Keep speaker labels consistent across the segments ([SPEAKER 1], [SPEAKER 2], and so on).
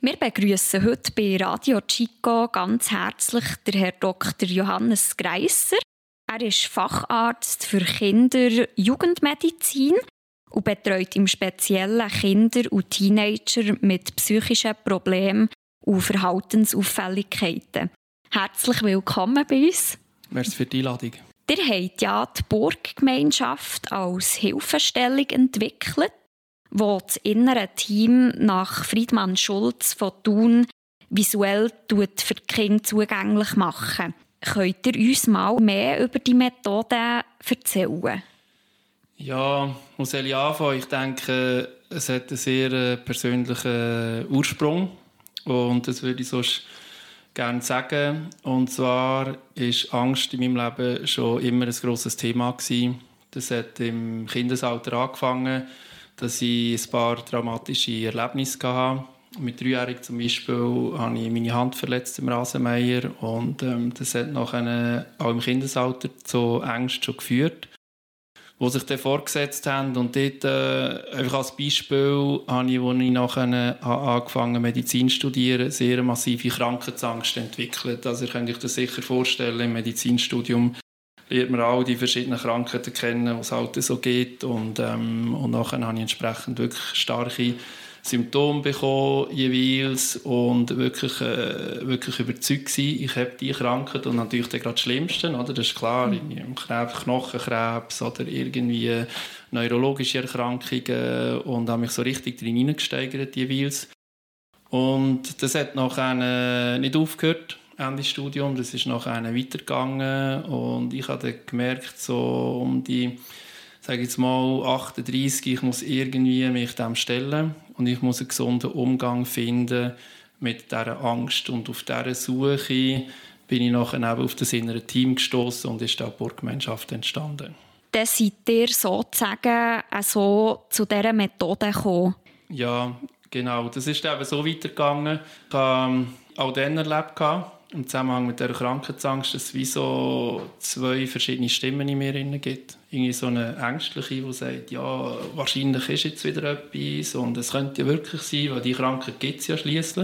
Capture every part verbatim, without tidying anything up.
[SPEAKER 1] Wir begrüßen heute bei Radio Chico ganz herzlich den Herrn Doktor Johannes Greisser. Er ist Facharzt für Kinder-Jugendmedizin und betreut im Speziellen Kinder und Teenager mit psychischen Problemen und Verhaltensauffälligkeiten. Herzlich willkommen bei uns.
[SPEAKER 2] Merci für die Einladung.
[SPEAKER 1] Ihr habt ja die Burggemeinschaft als Hilfestellung entwickelt, wo das innere Team nach Friedmann Schulz von Thun visuell für die Kinder zugänglich machen. Könnt ihr uns mal mehr über die Methode erzählen?
[SPEAKER 2] Ja, wo soll ich anfangen? Ich denke, es hat einen sehr persönlichen Ursprung und das würde ich sonst gerne sagen. Und zwar war Angst in meinem Leben schon immer ein grosses Thema gewesen. Das hat im Kindesalter angefangen, dass ich ein paar traumatische Erlebnisse hatte. Mit dreijährig zum Beispiel habe ich meine Hand verletzt im Rasenmäher und ähm, das hat nachher auch im Kindesalter zu Ängsten schon geführt, die sich dann fortgesetzt haben. Und dort, äh, einfach als Beispiel, habe ich, als ich nachher angefangen Medizin zu studieren, sehr eine massive Krankheitsangst entwickelt. Also ihr könnt euch das sicher vorstellen, im Medizinstudium lernt man all die verschiedenen Krankheiten kennen, was es halt so geht. Und, ähm, und nachher habe ich entsprechend wirklich starke Symptome bekommen, jeweils, und wirklich, äh, wirklich überzeugt gewesen, ich habe diese Krankheit und natürlich dann gerade das Schlimmste, oder? Das ist klar, mhm. Krebs, Knochenkrebs oder irgendwie neurologische Erkrankungen, und habe mich so richtig drin hineingesteigert jeweils. Und das hat nachher äh, nicht aufgehört. Ende Studium, das ist nachher weitergegangen und ich habe dann gemerkt, so um die, sage ich jetzt mal, achtunddreissig, ich muss irgendwie mich dem stellen und ich muss einen gesunden Umgang finden mit dieser Angst. Und auf dieser Suche bin ich nachher eben auf das innere Team gestoßen und ist da die Burggemeinschaft entstanden.
[SPEAKER 1] Dann seid ihr sozusagen so zu dieser Methode gekommen?
[SPEAKER 2] Ja, genau. Das ist eben so weitergegangen. Ich habe auch dann erlebt, im Zusammenhang mit dieser Krankheitsangst, dass es wie so zwei verschiedene Stimmen in mir gibt. Irgendwie so eine ängstliche, die sagt, ja, wahrscheinlich ist jetzt wieder etwas und es könnte ja wirklich sein, weil die Krankheit gibt es ja schliesslich.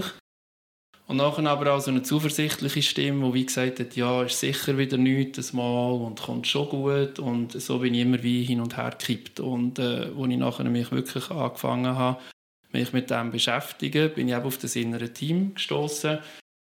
[SPEAKER 2] Und nachher aber auch so eine zuversichtliche Stimme, die wie gesagt hat, ja, ist sicher wieder nichts das Mal und kommt schon gut. Und so bin ich immer wie hin und her gekippt. Und äh, als ich nachher mich wirklich angefangen habe, mich mit dem zu beschäftigen, bin ich eben auf das innere Team gestoßen,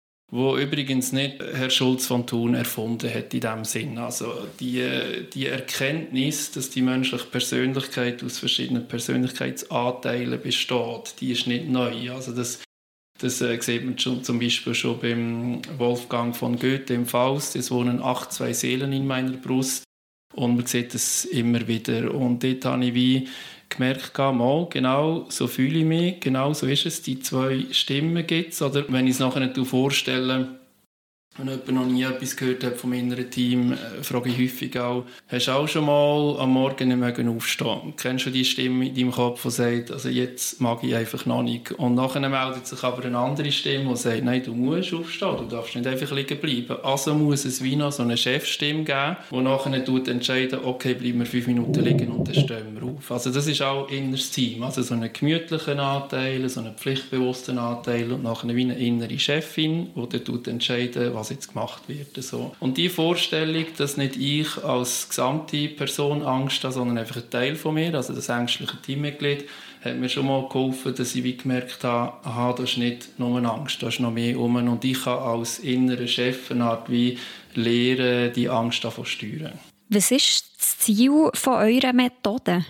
[SPEAKER 2] wo übrigens nicht Herr Schulz von Thun erfunden hat in diesem Sinn. Also die, die Erkenntnis, dass die menschliche Persönlichkeit aus verschiedenen Persönlichkeitsanteilen besteht, die ist nicht neu. Also das, das äh, sieht man schon, zum Beispiel schon beim Wolfgang von Goethe im Faust. Es wohnen acht, zwei Seelen in meiner Brust. Und man sieht das immer wieder. Und dort habe ich wie gemerkt, mal, genau so fühle ich mich, genau so ist es, die zwei Stimmen gibt es. Oder wenn ich es nachher nicht vorstelle, wenn jemand noch nie etwas gehört hat vom inneren Team, äh, frage ich häufig auch, hast du auch schon mal am Morgen nicht mehr aufstehen? Kennst du die Stimme in deinem Kopf, die sagt, also jetzt mag ich einfach noch nicht? Und nachher meldet sich aber eine andere Stimme, die sagt, nein, du musst aufstehen, du darfst nicht einfach liegen bleiben. Also muss es wie noch so eine Chefstimme geben, die nachher entscheidet, okay, bleiben wir fünf Minuten liegen und dann stehen wir auf. Also das ist auch inneres Team, also so einen gemütlichen Anteil, so einen pflichtbewussten Anteil und nachher wie eine innere Chefin, die dann entscheidet, was jetzt gemacht wird. So. Und die Vorstellung, dass nicht ich als gesamte Person Angst habe, sondern einfach ein Teil von mir, also das ängstliche Teammitglied, hat mir schon mal geholfen, dass ich wie gemerkt habe, aha, da ist nicht nur Angst, da ist noch mehr rum. Und ich kann als innerer Chef eine Art wie lernen, die Angst davon zu steuern.
[SPEAKER 1] Was ist das Ziel von eurer Methode?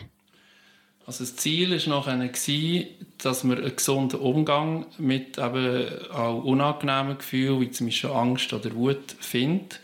[SPEAKER 2] Also das Ziel war nachher, dass man einen gesunden Umgang mit eben auch unangenehmen Gefühlen, wie zum Beispiel Angst oder Wut, findet.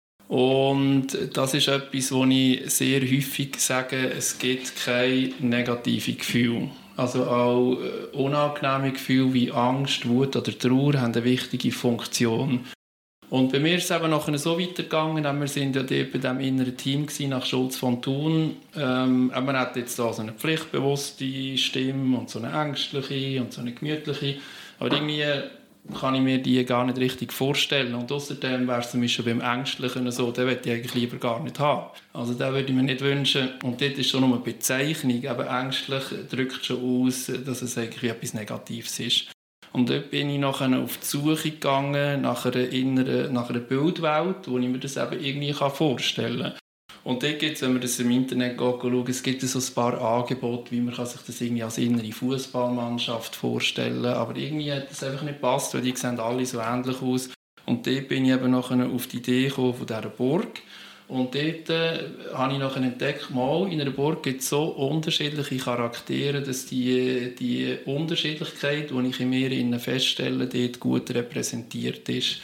[SPEAKER 2] Und das ist etwas, wo ich sehr häufig sage, es gibt keine negativen Gefühle. Also auch unangenehme Gefühle wie Angst, Wut oder Trauer haben eine wichtige Funktion. Und bei mir ist es eben nachher so weitergegangen, wir waren ja dort bei diesem inneren Team nach Schulz von Thun. Ähm, man hat jetzt da so eine pflichtbewusste Stimme und so eine ängstliche und so eine gemütliche. Aber irgendwie kann ich mir die gar nicht richtig vorstellen. Und außerdem wäre es zum Beispiel beim Ängstlichen so, den würde ich eigentlich lieber gar nicht haben. Also den würde ich mir nicht wünschen. Und dort ist schon nur eine Bezeichnung. Aber ängstlich drückt schon aus, dass es eigentlich etwas Negatives ist. Und dort bin ich nachher auf die Suche gegangen nach einer inneren, nach einer Bildwelt, wo ich mir das eben irgendwie vorstellen kann. Und dort gibt es, wenn man das im Internet schaut, es gibt so ein paar Angebote, wie man sich das irgendwie als innere Fußballmannschaft vorstellen kann. Aber irgendwie hat das einfach nicht gepasst, weil die sehen alle so ähnlich aus. Und dort bin ich eben nachher auf die Idee gekommen von dieser Burg. Und dort äh, habe ich nachher entdeckt, mal, in einer Burg gibt es so unterschiedliche Charaktere, dass die, die Unterschiedlichkeit, die ich in mir feststelle, dort gut repräsentiert ist.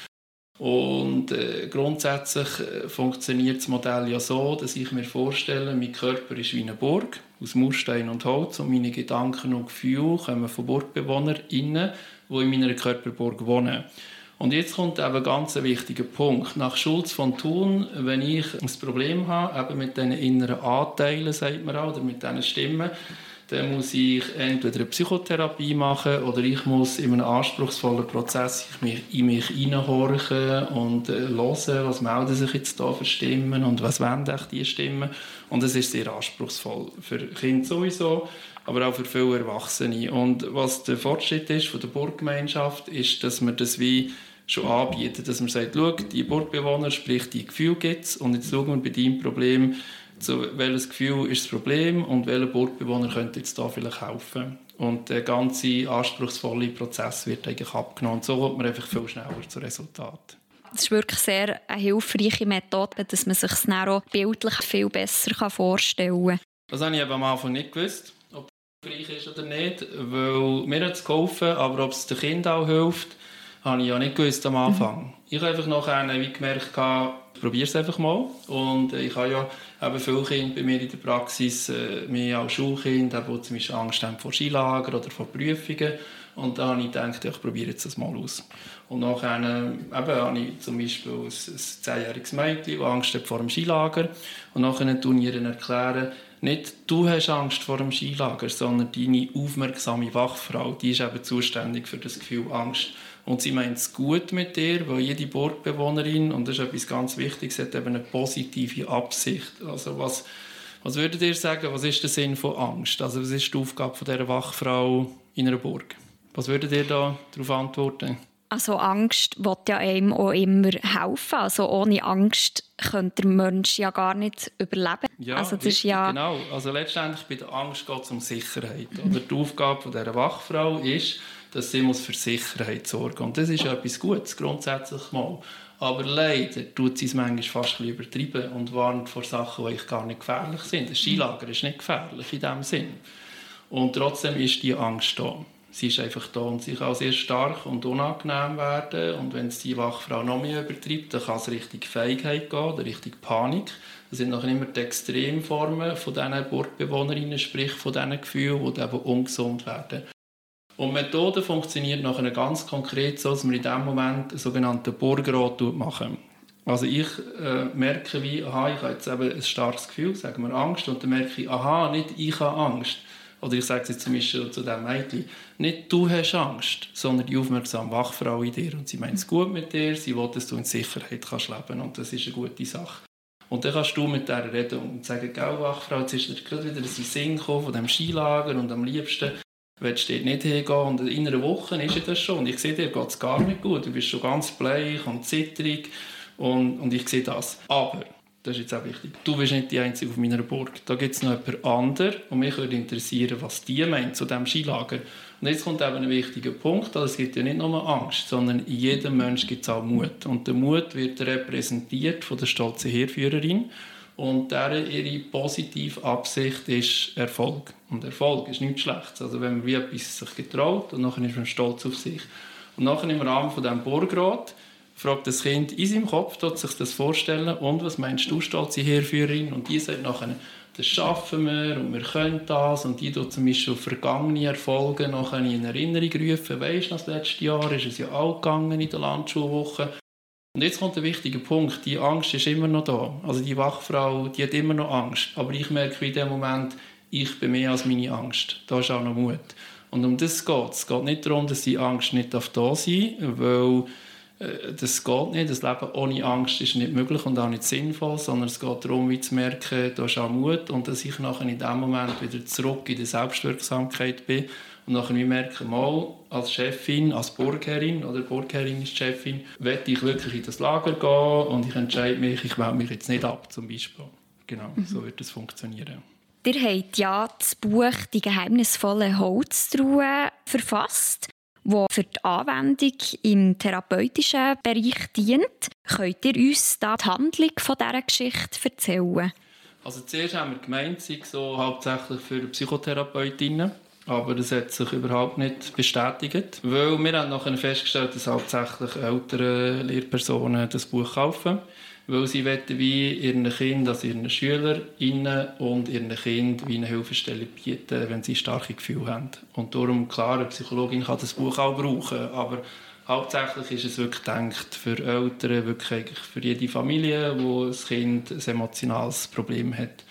[SPEAKER 2] Und äh, grundsätzlich äh, funktioniert das Modell ja so, dass ich mir vorstelle, mein Körper ist wie eine Burg aus Murstein und Holz und meine Gedanken und Gefühle kommen von BurgbewohnerInnen, die in meiner Körperburg wohnen. Und jetzt kommt eben ein ganz wichtiger Punkt. Nach Schulz von Thun, wenn ich ein Problem habe, eben mit diesen inneren Anteilen, sagt man auch, oder mit diesen Stimmen, dann muss ich entweder eine Psychotherapie machen oder ich muss in einem anspruchsvollen Prozess in mich hineinhorchen und hören, was melden sich jetzt da für Stimmen und was wollen echt diese Stimmen. Und das ist sehr anspruchsvoll. Für Kinder sowieso, aber auch für viele Erwachsene. Und was der Fortschritt ist von der Burggemeinschaft, ist, dass man das wie schon anbieten, dass man sagt, schau, die Burgbewohner, sprich die Gefühle gibt es und jetzt schauen wir bei deinem Problem, so, welches Gefühl ist das Problem und welcher Burgbewohner könnte jetzt da vielleicht helfen. Und der ganze anspruchsvolle Prozess wird eigentlich abgenommen. Und so kommt man einfach viel schneller zu Resultaten.
[SPEAKER 1] Das ist wirklich sehr eine hilfreiche Methode, dass man sich es dann auch bildlich viel besser vorstellen kann.
[SPEAKER 2] Das habe ich am Anfang nicht gewusst, ob es hilfreich ist oder nicht, weil mir hat es geholfen, aber ob es den Kindern auch hilft, habe ich ja nicht gewusst am Anfang. Mhm. Ich habe einfach nachher wie gemerkt, ich probiere es einfach mal. Und ich habe ja eben viele Kinder bei mir in der Praxis, äh, mehr als Schulkinder, die zum Beispiel Angst haben vor Skilager oder vor Prüfungen. Und da habe ich gedacht, ja, ich probiere jetzt das mal aus. Und nachher äh, eben, habe ich zum Beispiel ein, ein zehnjähriges Mädchen, das Angst hat vor dem Skilager. Und nachher erkläre ich ihr erklären, nicht du hast Angst vor dem Skilager, sondern deine aufmerksame Wachfrau, die ist eben zuständig für das Gefühl Angst. Und sie meint es gut mit dir, weil jede Burgbewohnerin, und das ist etwas ganz Wichtiges, hat eben eine positive Absicht. Also was, was würdet ihr sagen, was ist der Sinn von Angst? Also was ist die Aufgabe von dieser Wachfrau in einer Burg? Was würdet ihr da darauf antworten?
[SPEAKER 1] Also Angst will ja einem auch immer helfen. Also ohne Angst könnte der Mensch ja gar nicht überleben.
[SPEAKER 2] Ja,
[SPEAKER 1] also das
[SPEAKER 2] richtig,
[SPEAKER 1] ist ja
[SPEAKER 2] genau. Also letztendlich bei der Angst geht es um Sicherheit. Oder die Aufgabe von dieser Wachfrau ist, dass sie muss für Sicherheit sorgen. Und das ist ja etwas Gutes, grundsätzlich mal. Aber leider tut sie es manchmal fast ein bisschen übertrieben und warnt vor Sachen, die gar nicht gefährlich sind. Das Skilager ist nicht gefährlich in diesem Sinn. Und trotzdem ist die Angst da. Sie ist einfach da und sie kann sehr stark und unangenehm werden. Und wenn es die Wachfrau noch mehr übertreibt, dann kann es Richtung Feigheit gehen oder Richtung Panik. Das sind noch immer die Extremformen von diesen Burgbewohnerinnen, sprich von diesen Gefühlen, die eben ungesund werden. Und die Methode funktioniert nachher ganz konkret so, dass wir in diesem Moment einen sogenannten Burgrat machen. Also ich äh, merke, wie, aha, ich habe jetzt eben ein starkes Gefühl, sagen wir Angst, und dann merke ich, aha, nicht ich habe Angst. Oder ich sage es jetzt zum Beispiel zu diesem Mädchen, nicht du hast Angst, sondern die aufmerksame Wachfrau in dir. Und sie meint es gut mit dir, sie will, dass du in Sicherheit kannst leben, und das ist eine gute Sache. Und dann kannst du mit der reden und sagen, gell, Wachfrau, jetzt ist dir gerade wieder ein Sinn gekommen von diesem Skilager und am liebsten willst du dort nicht hingehen. Und in einer Woche ist das schon. Und ich sehe, dir geht es gar nicht gut. Du bist schon ganz bleich und zitterig. Und, und ich sehe das. Aber, das ist jetzt auch wichtig, du bist nicht die Einzige auf meiner Burg. Da gibt es noch jemand anderen. Und mich würde interessieren, was die meint zu diesem Skilager. Und jetzt kommt eben ein wichtiger Punkt. Es gibt ja nicht nur Angst, sondern in jedem Menschen gibt es auch Mut. Und der Mut wird repräsentiert von der stolzen Heerführerin. Und deren ihre positive Absicht ist Erfolg. Und Erfolg ist nichts Schlechtes. Also wenn man wie etwas sich getraut und nachher ist man stolz auf sich. Und nachher im Rahmen von diesem Burgrat fragt das Kind in seinem Kopf, tut sich das vorstellen, und was meinst du, stolze Heerführerin? Und die sagt nachher, das schaffen wir und wir können das. Und die tut zum Beispiel vergangene Erfolge nachher in Erinnerung rufen. Weisst du, das letzte Jahr ist es ja auch gegangen in der Landschulwoche. Und jetzt kommt ein wichtiger Punkt. Die Angst ist immer noch da. Also die Wachfrau, die hat immer noch Angst. Aber ich merke in dem Moment, ich bin mehr als meine Angst. Da ist auch noch Mut. Und um das geht es. Es geht nicht darum, dass die Angst nicht da sein darf, weil äh, das geht nicht. Das Leben ohne Angst ist nicht möglich und auch nicht sinnvoll, sondern es geht darum, wie zu merken, da ist auch Mut und dass ich nachher in dem Moment wieder zurück in der Selbstwirksamkeit bin Und nachher merken wir mal, als Chefin, als Burgherrin, oder Burgherrin ist die Chefin, möchte ich wirklich in das Lager gehen und ich entscheide mich, ich wähle mich jetzt nicht ab, zum Beispiel. Genau, mhm. so wird das funktionieren.
[SPEAKER 1] Ihr habt ja das Buch «Die geheimnisvolle Holztruhe» verfasst, das für die Anwendung im therapeutischen Bereich dient. Könnt ihr uns da die Handlung von dieser Geschichte erzählen?
[SPEAKER 2] Also zuerst haben wir gemeint, sei so hauptsächlich für Psychotherapeutinnen, aber das hat sich überhaupt nicht bestätigt, weil wir haben nachher festgestellt, dass hauptsächlich ältere Lehrpersonen das Buch kaufen, weil sie wollen wie ihren Kindern, also ihren SchülerInnen und ihren Kindern wie eine Hilfestellung bieten, wenn sie starke Gefühle haben. Und darum, klar, eine Psychologin kann das Buch auch brauchen, aber hauptsächlich ist es wirklich gedacht für Eltern, wirklich eigentlich für jede Familie, wo das Kind ein emotionales Problem hat.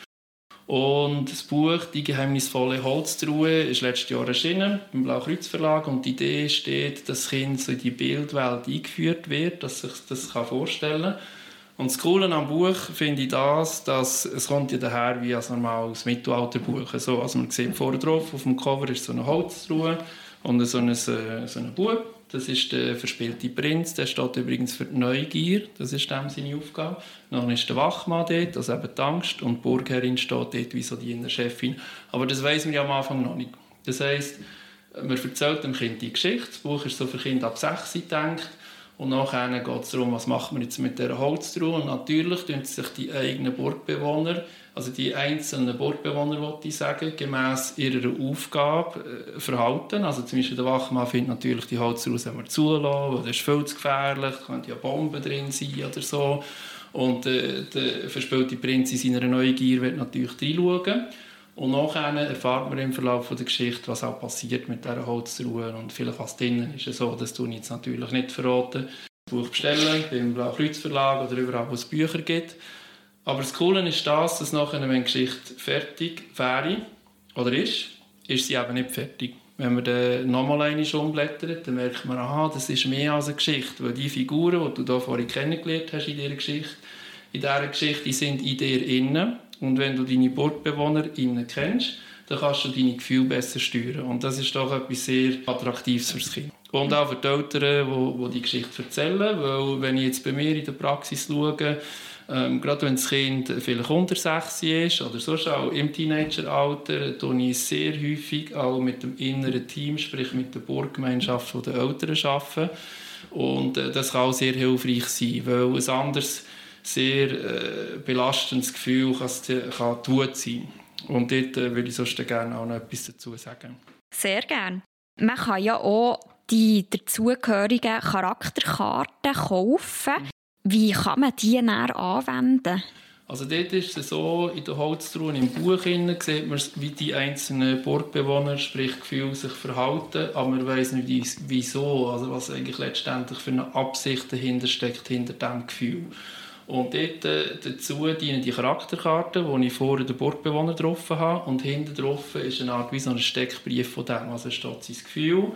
[SPEAKER 2] Und das Buch «Die geheimnisvolle Holztruhe» ist letztes Jahr erschienen im Blaukreuz Verlag und die Idee steht, dass das Kind so in die Bildwelt eingeführt wird, dass sich das vorstellen kann. Und das Coole am Buch finde ich das, dass es kommt ja daher wie ein normales Mittelalterbuch. Also, also man sieht vorne drauf, auf dem Cover ist so eine Holztruhe und so ein, so ein Bub. Das ist der verspielte Prinz, der steht übrigens für die Neugier, das ist dem seine Aufgabe. Dann ist der Wachmann dort, also eben die Angst, und die Burgherrin steht dort wie so die innere Chefin. Aber das weiss man ja am Anfang noch nicht. Das heisst, man erzählt dem Kind die Geschichte, das Buch ist so für Kinder ab sechs gedacht. Und nachher geht es darum, was macht man jetzt mit dieser Holztruhe. Und natürlich tun sich die eigenen Burgbewohner, also die einzelnen Burgbewohner, wollte ich sagen, gemäss ihrer Aufgabe äh, verhalten. Also zum Beispiel der Wachmann findet natürlich die Holztruhe soll man zulassen, weil das ist viel zu gefährlich, da könnte ja Bomben drin sein oder so. Und äh, der verspielte Prinz in seiner Neugier wird natürlich reinschauen. Und nachher erfahrt man im Verlauf der Geschichte, was auch passiert mit dieser Holztruhe und vielleicht was drinnen ist. So, das tue ich jetzt natürlich nicht verraten. Das Buch bestellen beim Blaukreuz Verlag oder überall, wo es Bücher gibt. Aber das Coole ist das, dass nachher, wenn die Geschichte fertig wäre oder ist, ist sie eben nicht fertig. Wenn man dann nochmal einmal umblättert, dann merkt man, aha, das ist mehr als eine Geschichte. Weil die Figuren, die du hier vorhin kennengelernt hast in dieser Geschichte, in dieser Geschichte die sind in dir innen. Und wenn du deine BurgbewohnerInnen kennst, dann kannst du deine Gefühle besser steuern. Und das ist doch etwas sehr Attraktives für das Kind. Und auch für die Eltern, die, die die Geschichte erzählen. Weil wenn ich jetzt bei mir in der Praxis schaue, ähm, gerade wenn das Kind vielleicht unter sechs ist oder sonst auch im Teenageralter, tue ich sehr häufig auch mit dem inneren Team, sprich mit der Burggemeinschaft der Eltern arbeiten. Und äh, das kann auch sehr hilfreich sein, weil ein anderes sehr äh, belastendes Gefühl kann, kann tot sein. Und dort äh, würde ich sonst gerne auch noch etwas dazu sagen.
[SPEAKER 1] Sehr gerne. Man kann ja auch die dazugehörigen Charakterkarten kaufen. Wie kann man die dann anwenden?
[SPEAKER 2] Also dort ist es so, in der Holztruhe im Buch sieht man, wie die einzelnen Burgbewohner, sprich Gefühle, sich verhalten, aber man weiss nicht wieso, also was eigentlich letztendlich für eine Absicht dahinter steckt, hinter diesem Gefühl. Und dort, äh, dazu dienen die Charakterkarten, die ich vorher den Burgbewohner drauf habe. Und hinten drauf ist eine Art wie so ein Steckbrief von dem. Also steht sein Gefühl.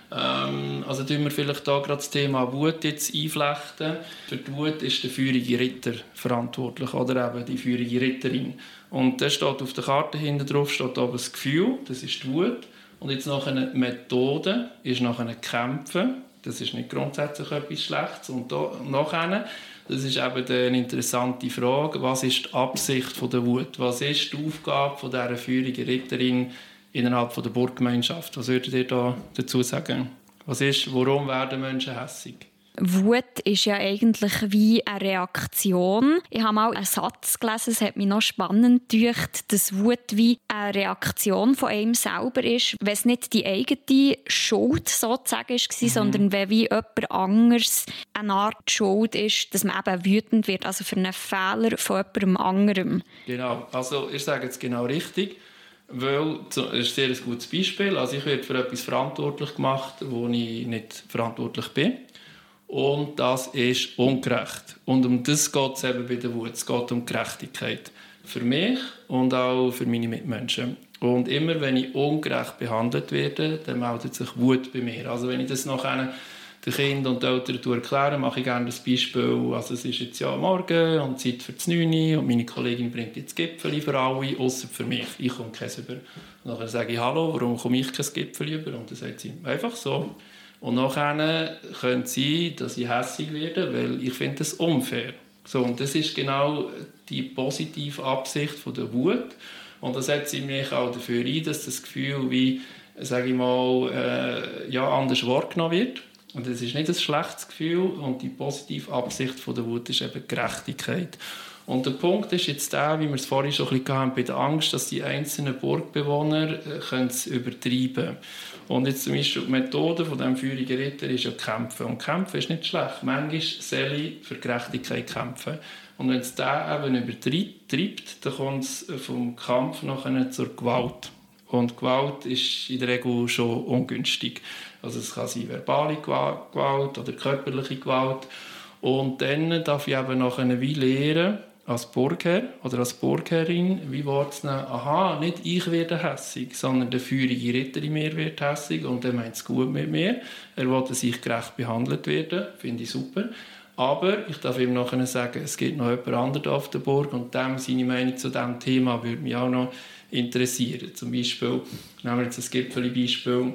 [SPEAKER 2] Ähm, also tun wir vielleicht hier gerade das Thema Wut jetzt einflechten. Für die Wut ist der feurige Ritter verantwortlich, oder eben die feurige Ritterin. Und da steht auf der Karte hinten drauf steht oben das Gefühl, das ist die Wut. Und jetzt noch eine Methode ist noch ein Kämpfen. Das ist nicht grundsätzlich etwas Schlechtes. Und da, nachher, das ist eben eine interessante Frage, was ist die Absicht von der Wut? Was ist die Aufgabe von dieser feurigen Ritterin innerhalb der Burggemeinschaft? Was würdet ihr da dazu sagen? Was ist, warum werden Menschen hässig?
[SPEAKER 1] Wut ist ja eigentlich wie eine Reaktion. Ich habe mal einen Satz gelesen, es hat mich noch spannend gedacht, dass Wut wie eine Reaktion von einem selber ist, wenn es nicht die eigene Schuld sozusagen war, mhm. sondern wenn wie jemand anderes eine Art Schuld ist, dass man eben wütend wird, also für einen Fehler von jemandem anderem.
[SPEAKER 2] Genau, also ich sage jetzt genau richtig. Weil, das ist ein sehr gutes Beispiel. Also ich werde für etwas verantwortlich gemacht, wo ich nicht verantwortlich bin. Und das ist ungerecht. Und um das geht es eben bei der Wut. Es geht um Gerechtigkeit. Für mich und auch für meine Mitmenschen. Und immer, wenn ich ungerecht behandelt werde, dann meldet sich Wut bei mir. Also wenn ich das nachher den Kindern und den Eltern erkläre, mache ich gerne das Beispiel, also es ist jetzt ja morgen und Zeit für das neun Uhr und meine Kollegin bringt jetzt Gipfeli für alle, ausser für mich. Ich komme keins über. Und dann sage ich, hallo, warum komme ich kein Gipfeli über? Und dann sagt sie, einfach so. Und nachher könnte es sein, dass ich hässig werde, weil ich finde das unfair. So, und das ist genau die positive Absicht von der Wut. Und das setzt mich auch dafür ein, dass das Gefühl wie, sage ich mal, äh, ja, anders wahrgenommen wird. Und das ist nicht ein schlechtes Gefühl. Und die positive Absicht von der Wut ist eben Gerechtigkeit. Und der Punkt ist jetzt der, wie wir es vorhin schon ein bisschen hatten, bei der Angst, dass die einzelnen Burgbewohner äh, können es übertreiben können. Und jetzt zum Beispiel die Methode von diesem feurigen Ritter ist ja kämpfen. Und kämpfen ist nicht schlecht. Manchmal soll ich für Gerechtigkeit kämpfen. Und wenn es der eben übertreibt, dann kommt es vom Kampf nachher zur Gewalt. Und Gewalt ist in der Regel schon ungünstig. Also es kann sein verbale Gewalt oder körperliche Gewalt. Und dann darf ich eben nachher wie lernen, als Burgherr oder als Burgherrin, wie wahrzunehmen, aha, nicht ich werde hässig, sondern der feurige Ritter in mir wird hässig und er meint es gut mit mir. Er will, dass ich gerecht behandelt werde, finde ich super. Aber ich darf ihm nachher sagen, es gibt noch jemand anderen auf der Burg und dem seine Meinung zu diesem Thema würde mich auch noch interessieren. Zum Beispiel, nehmen wir jetzt ein Gipfeli-Beispiel,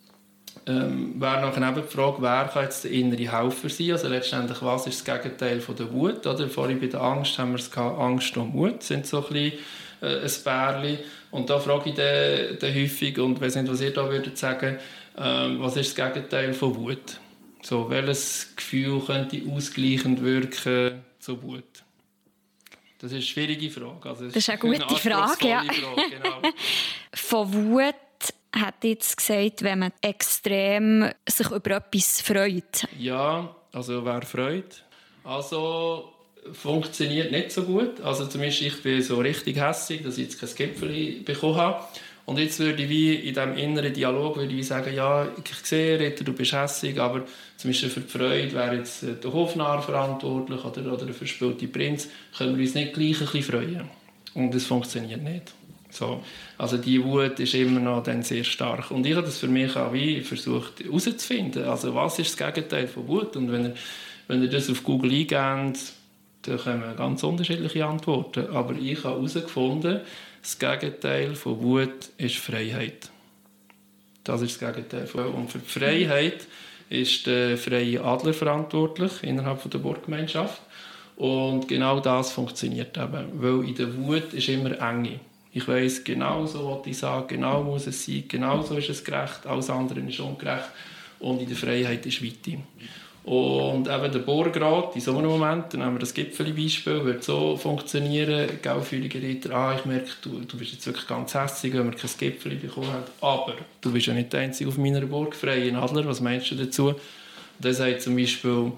[SPEAKER 2] ähm, wäre nachher eben die Frage, wer kann jetzt der innere Helfer sein? Also letztendlich, was ist das Gegenteil von der Wut? Oder? Vorhin bei der Angst haben wir es gehabt, Angst und Mut sind so ein bisschen äh, ein Bärli. Und da frage ich den, den häufig, und ich weiss nicht, was ihr da würdet sagen, ähm, was ist das Gegenteil von Wut? So, welches Gefühl könnte ausgleichend wirken zur Wut? Das ist eine schwierige Frage. Also,
[SPEAKER 1] das ist eine gute eine Frage, ja.
[SPEAKER 2] Frage, genau.
[SPEAKER 1] Von Wut hat jetzt gesagt, wenn man extrem sich über etwas freut.
[SPEAKER 2] Ja, also wer freut. Also funktioniert nicht so gut. Also zum Beispiel, ich bin so richtig hässig, dass ich jetzt kein Gipfeli bekommen habe. Und jetzt würde ich wie in diesem inneren Dialog würde ich sagen, ja, ich sehe, Ritter, du bist hässig, aber zum Beispiel für die Freude wäre jetzt der Hofnarr verantwortlich oder, oder der verspielte Prinz, können wir uns nicht gleich ein bisschen freuen. Und das funktioniert nicht. So. Also die Wut ist immer noch dann sehr stark. Und ich habe das für mich auch wie versucht herauszufinden. Also was ist das Gegenteil von Wut? Und wenn ihr, wenn ihr das auf Google eingebt, dann kommen ganz unterschiedliche Antworten. Aber ich habe herausgefunden, das Gegenteil von Wut ist Freiheit. Das ist das Gegenteil von Wut. Und für die Freiheit ist der freie Adler verantwortlich innerhalb der Burggemeinschaft. Und genau das funktioniert eben. Weil in der Wut ist immer Enge. Ich weiss, genau so was ich sage, genau muss es sein, genau so ist es gerecht, alles andere ist ungerecht. Und in der Freiheit ist Weite. Und eben der Burgrat, in so einem Moment, dann haben wir das Gipfeli-Beispiel, wird so funktionieren, feurige Ritter, ah, ich merke, du, du bist jetzt wirklich ganz hässlich, wenn wir kein Gipfeli bekommen haben, aber du bist ja nicht der Einzige auf meiner Burg, freien Adler, was meinst du dazu? Und der sagt zum Beispiel,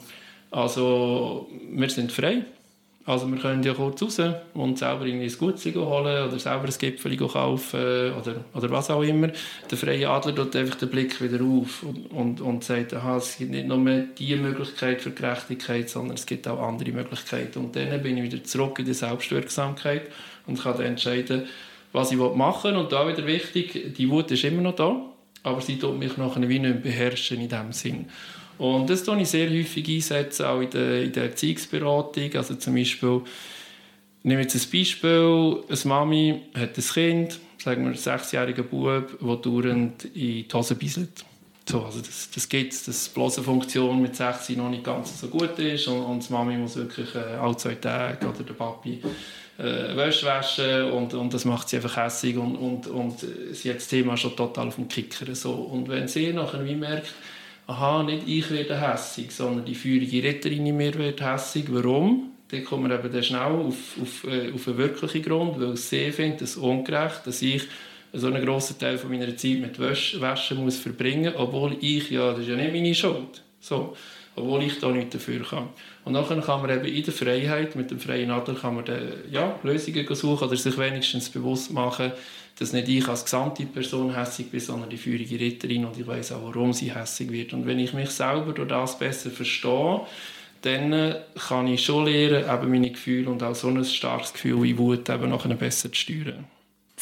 [SPEAKER 2] also, wir sind frei. Also wir können ja kurz raus und selber irgendwie ein Gutzeug holen oder selber ein Gipfeli kaufen oder, oder was auch immer. Der freie Adler tut einfach den Blick wieder auf und, und, und sagt, aha, es gibt nicht nur diese Möglichkeit für Gerechtigkeit, sondern es gibt auch andere Möglichkeiten. Und dann bin ich wieder zurück in die Selbstwirksamkeit und kann dann entscheiden, was ich machen will. Und da wieder wichtig, die Wut ist immer noch da, aber sie tut mich nachher wie nicht beherrschen in diesem Sinn. Und das tue ich sehr häufig einsetzen, auch in der, in der Erziehungsberatung. Also zum Beispiel, ich nehme jetzt ein Beispiel, eine Mami hat ein Kind, sagen wir einen sechsjährigen Bub, der dauernd in die Hose bisselt. So, also das, das gibt es, dass die Blosenfunktion mit sechs noch nicht ganz so gut ist und, und die Mami muss wirklich äh, alle zwei Tage oder der Papi äh, Wäsche waschen und, und das macht sie einfach hässig und, und, und sie hat das Thema schon total auf dem Kicker. So. Und wenn sie nachher wie merkt, aha, nicht ich werde hässig, sondern die feurige Ritterin in mir wird hässig. Warum? Dann kommen wir eben dann schnell auf, auf, äh, auf einen wirklichen Grund, weil sie findet es ungerecht, dass ich so einen grossen Teil von meiner Zeit mit Wäsche, Wäsche muss verbringen muss, obwohl ich, ja, das ist ja nicht meine Schuld, so, obwohl ich da nichts dafür kann. Und dann kann man eben in der Freiheit, mit dem freien Adler, kann man dann, ja, Lösungen suchen oder sich wenigstens bewusst machen, dass nicht ich als gesamte Person hässig bin, sondern die feurige Ritterin und ich weiss auch, warum sie hässig wird. Und wenn ich mich selber durch das besser verstehe, dann kann ich schon lernen, eben meine Gefühle und auch so ein starkes Gefühl wie Wut eben nachher besser zu steuern.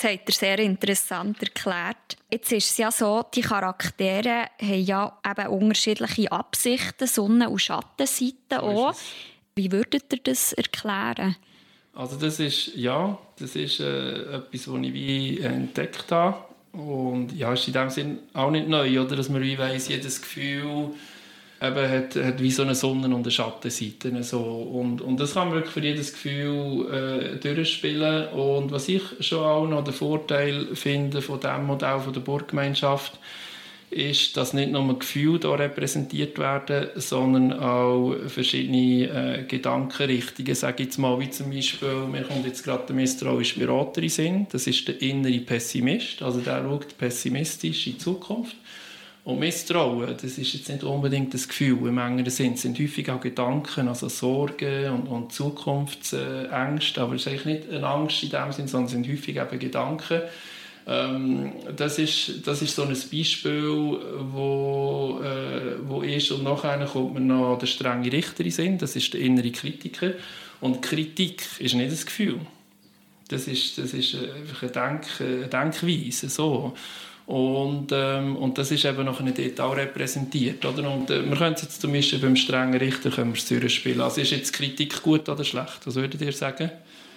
[SPEAKER 1] Das habt ihr sehr interessant erklärt. Jetzt ist es ja so, die Charaktere haben ja eben unterschiedliche Absichten, Sonnen- und Schattenseiten auch. Wie würdet ihr das erklären?
[SPEAKER 2] Also das ist, ja, das ist äh, etwas, was ich wie entdeckt habe. Und ja, ist in dem Sinn auch nicht neu, oder? Dass man wie weiss, jedes Gefühl eben hat, hat wie so eine Sonnen- und eine Schattenseite. So. Und, und das kann man wirklich für jedes Gefühl äh, durchspielen. Und was ich schon auch noch den Vorteil finde von diesem Modell von der Burggemeinschaft, ist, dass nicht nur Gefühle hier repräsentiert werden, sondern auch verschiedene äh, Gedankenrichtungen, sage ich jetzt mal, wie zum Beispiel, mir kommt jetzt gerade der misstrauische Berater in den Sinn, das ist der innere Pessimist, also der schaut pessimistisch in die Zukunft. Und Misstrauen, das ist jetzt nicht unbedingt das Gefühl im engeren Sinn, es sind häufig auch Gedanken, also Sorgen und, und Zukunftsängste, aber es ist eigentlich nicht eine Angst in dem Sinn, sondern es sind häufig eben Gedanken. Ähm, das, ist, das ist so ein Beispiel, wo, äh, wo ist. Und nachher kommt man noch der strenge Richter in den Sinn, das ist der innere Kritiker. Und Kritik ist nicht das Gefühl. Das ist, das ist einfach eine, Denk, eine Denkweise. So. Und, ähm, und das ist eben noch ein Detail repräsentiert. Oder? Und, äh, wir können es jetzt zum Beispiel beim strengen Richter können wir es durchspielen. Also ist jetzt Kritik gut oder schlecht? Was würdet ihr sagen?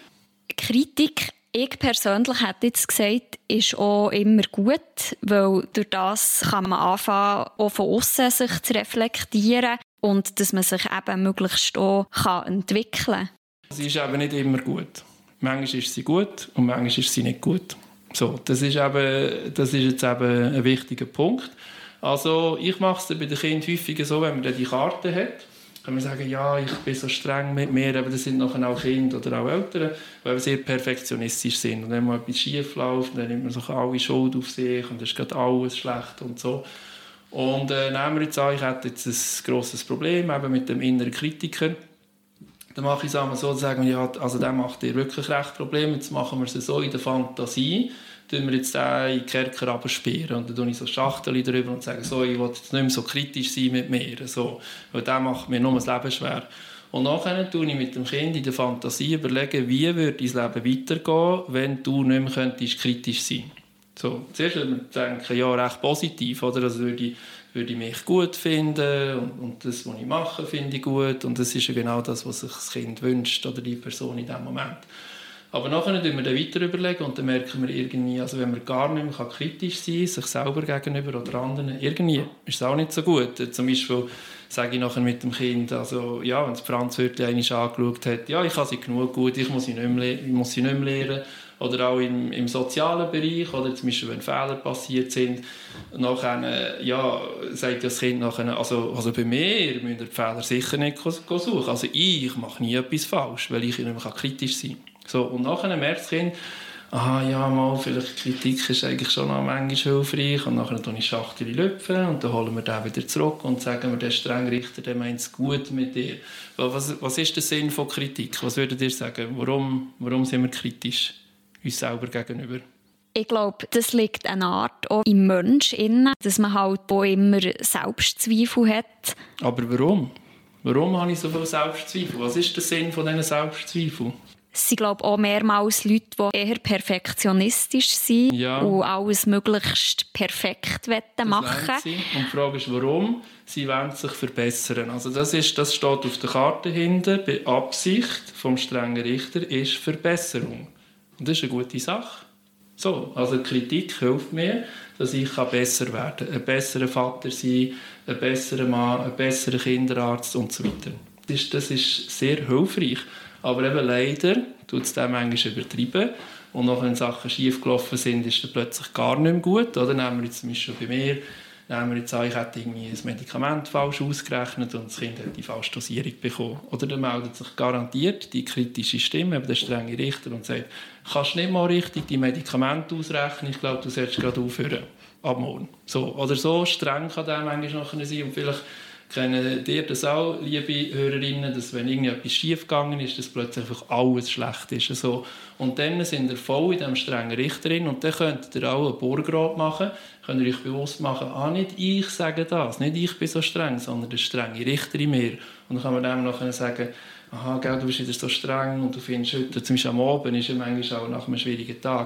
[SPEAKER 1] Kritik, ich persönlich hätte jetzt gesagt, ist auch immer gut, weil durch das kann man anfangen, auch von aussen sich zu reflektieren und dass man sich eben möglichst auch kann entwickeln kann.
[SPEAKER 2] Sie ist eben nicht immer gut. Manchmal ist sie gut und manchmal ist sie nicht gut. So, das ist, eben, das ist jetzt eben ein wichtiger Punkt. Also ich mache es bei den Kindern häufiger so, wenn man dann die Karte hat, kann man sagen, ja, ich bin so streng mit mir, aber das sind nachher auch Kinder oder auch Eltern, die sehr perfektionistisch sind. Und wenn mal etwas schief läuft, dann nimmt man sich alle Schuld auf sich und es ist gerade alles schlecht und so. Und äh, nehmen wir jetzt an, ich hätte jetzt ein grosses Problem eben mit dem inneren Kritiker. Dann mache ich es einmal so, sagen, ja, also der macht dir wirklich recht Probleme, jetzt machen wir es so in der Fantasie, tun wir jetzt den in den Kerker absperren und dann tue ich so Schachtel drüber und sage, so, ich will jetzt nicht mehr so kritisch sein mit mir, so, weil der macht mir nur das Leben schwer. Und nachher tue ich mit dem Kind in der Fantasie überlegen, wie würde dein Leben weitergehen, wenn du nicht mehr könntest kritisch sein. So, zuerst würde man denken, ja, recht positiv, oder? Also würde ich, würde ich mich gut finden und, und das, was ich mache, finde ich gut. Und das ist ja genau das, was sich das Kind wünscht oder die Person in diesem Moment. Aber nachher überlegen wir dann weiter überlegen und dann merken wir irgendwie, also wenn man gar nicht mehr kritisch sein kann, sich selber gegenüber oder anderen, irgendwie ist es auch nicht so gut. Zum Beispiel sage ich nachher mit dem Kind, also ja, wenn es Franz Wörtli einmal angeschaut hat, ja, ich kann sie genug gut, ich muss sie nicht mehr, ich muss sie nicht mehr lernen. Oder auch im, im sozialen Bereich, oder zum Beispiel, wenn Fehler passiert sind. Nachher, ja, sagt das Kind nachher, also, also bei mir müssen die Fehler sicher nicht suchen. Also ich mache nie etwas falsch, weil ich nicht mehr kritisch sein kann. So, und nachher merkt das Kind, aha, ja, mal, vielleicht Kritik ist eigentlich schon noch manchmal hilfreich. Und nachher lüpfe ich Schachtel lüpfen und dann holen wir den wieder zurück und sagen wir, der strenge Richter, der meint es gut mit dir. Was, was ist der Sinn von Kritik? Was würdet ihr sagen? Warum, warum sind wir kritisch uns selber gegenüber?
[SPEAKER 1] Ich glaube, das liegt eine Art auch im Menschen, dass man halt auch immer Selbstzweifel hat.
[SPEAKER 2] Aber warum? Warum habe ich so viele Selbstzweifel? Was ist der Sinn von diesen Selbstzweifeln?
[SPEAKER 1] Es sind, glaube ich, auch mehrmals Leute, die eher perfektionistisch sind
[SPEAKER 2] ja.
[SPEAKER 1] und alles möglichst perfekt machen wollen.
[SPEAKER 2] Und die Frage ist, warum? Sie wollen sich verbessern. Also das, ist, das steht auf der Karte hinten. Die Absicht vom strengen Richter ist Verbesserung. Und das ist eine gute Sache. So, also Kritik hilft mir, dass ich besser werden kann. Ein besserer Vater sein, ein besserer Mann, ein besserer Kinderarzt und so weiter. Das ist, das ist sehr hilfreich. Aber eben leider tut es dann manchmal übertreiben. Und nachher, wenn Sachen schiefgelaufen sind, ist es plötzlich gar nicht mehr gut. Oder nehmen wir jetzt zum Beispiel bei mir, nehmen wir jetzt an, ich hätte irgendwie ein Medikament falsch ausgerechnet und das Kind hat die falsche Dosierung bekommen. Oder dann meldet sich garantiert die kritische Stimme, eben der strenge Richter, und sagt, kannst du nicht mal richtig die Medikamente ausrechnen, ich glaube, du solltest gerade aufhören, ab morgen. So, oder so streng kann der manchmal nachher sein. Und vielleicht kennen ihr das auch, liebe Hörerinnen, dass wenn irgendetwas schief gegangen ist, dass plötzlich einfach alles schlecht ist. Also, und dann sind ihr voll in diesem strengen Richter drin und dann könnt ihr auch einen Burgrat machen, könnt ihr euch bewusst machen, ah, nicht ich sage das, nicht ich bin so streng, sondern der strenge Richter in mir. Und dann kann man dem nachher sagen, aha, gell, du bist wieder so streng und du findest heute, zum Beispiel am Abend, ist ja manchmal auch nach einem schwierigen Tag,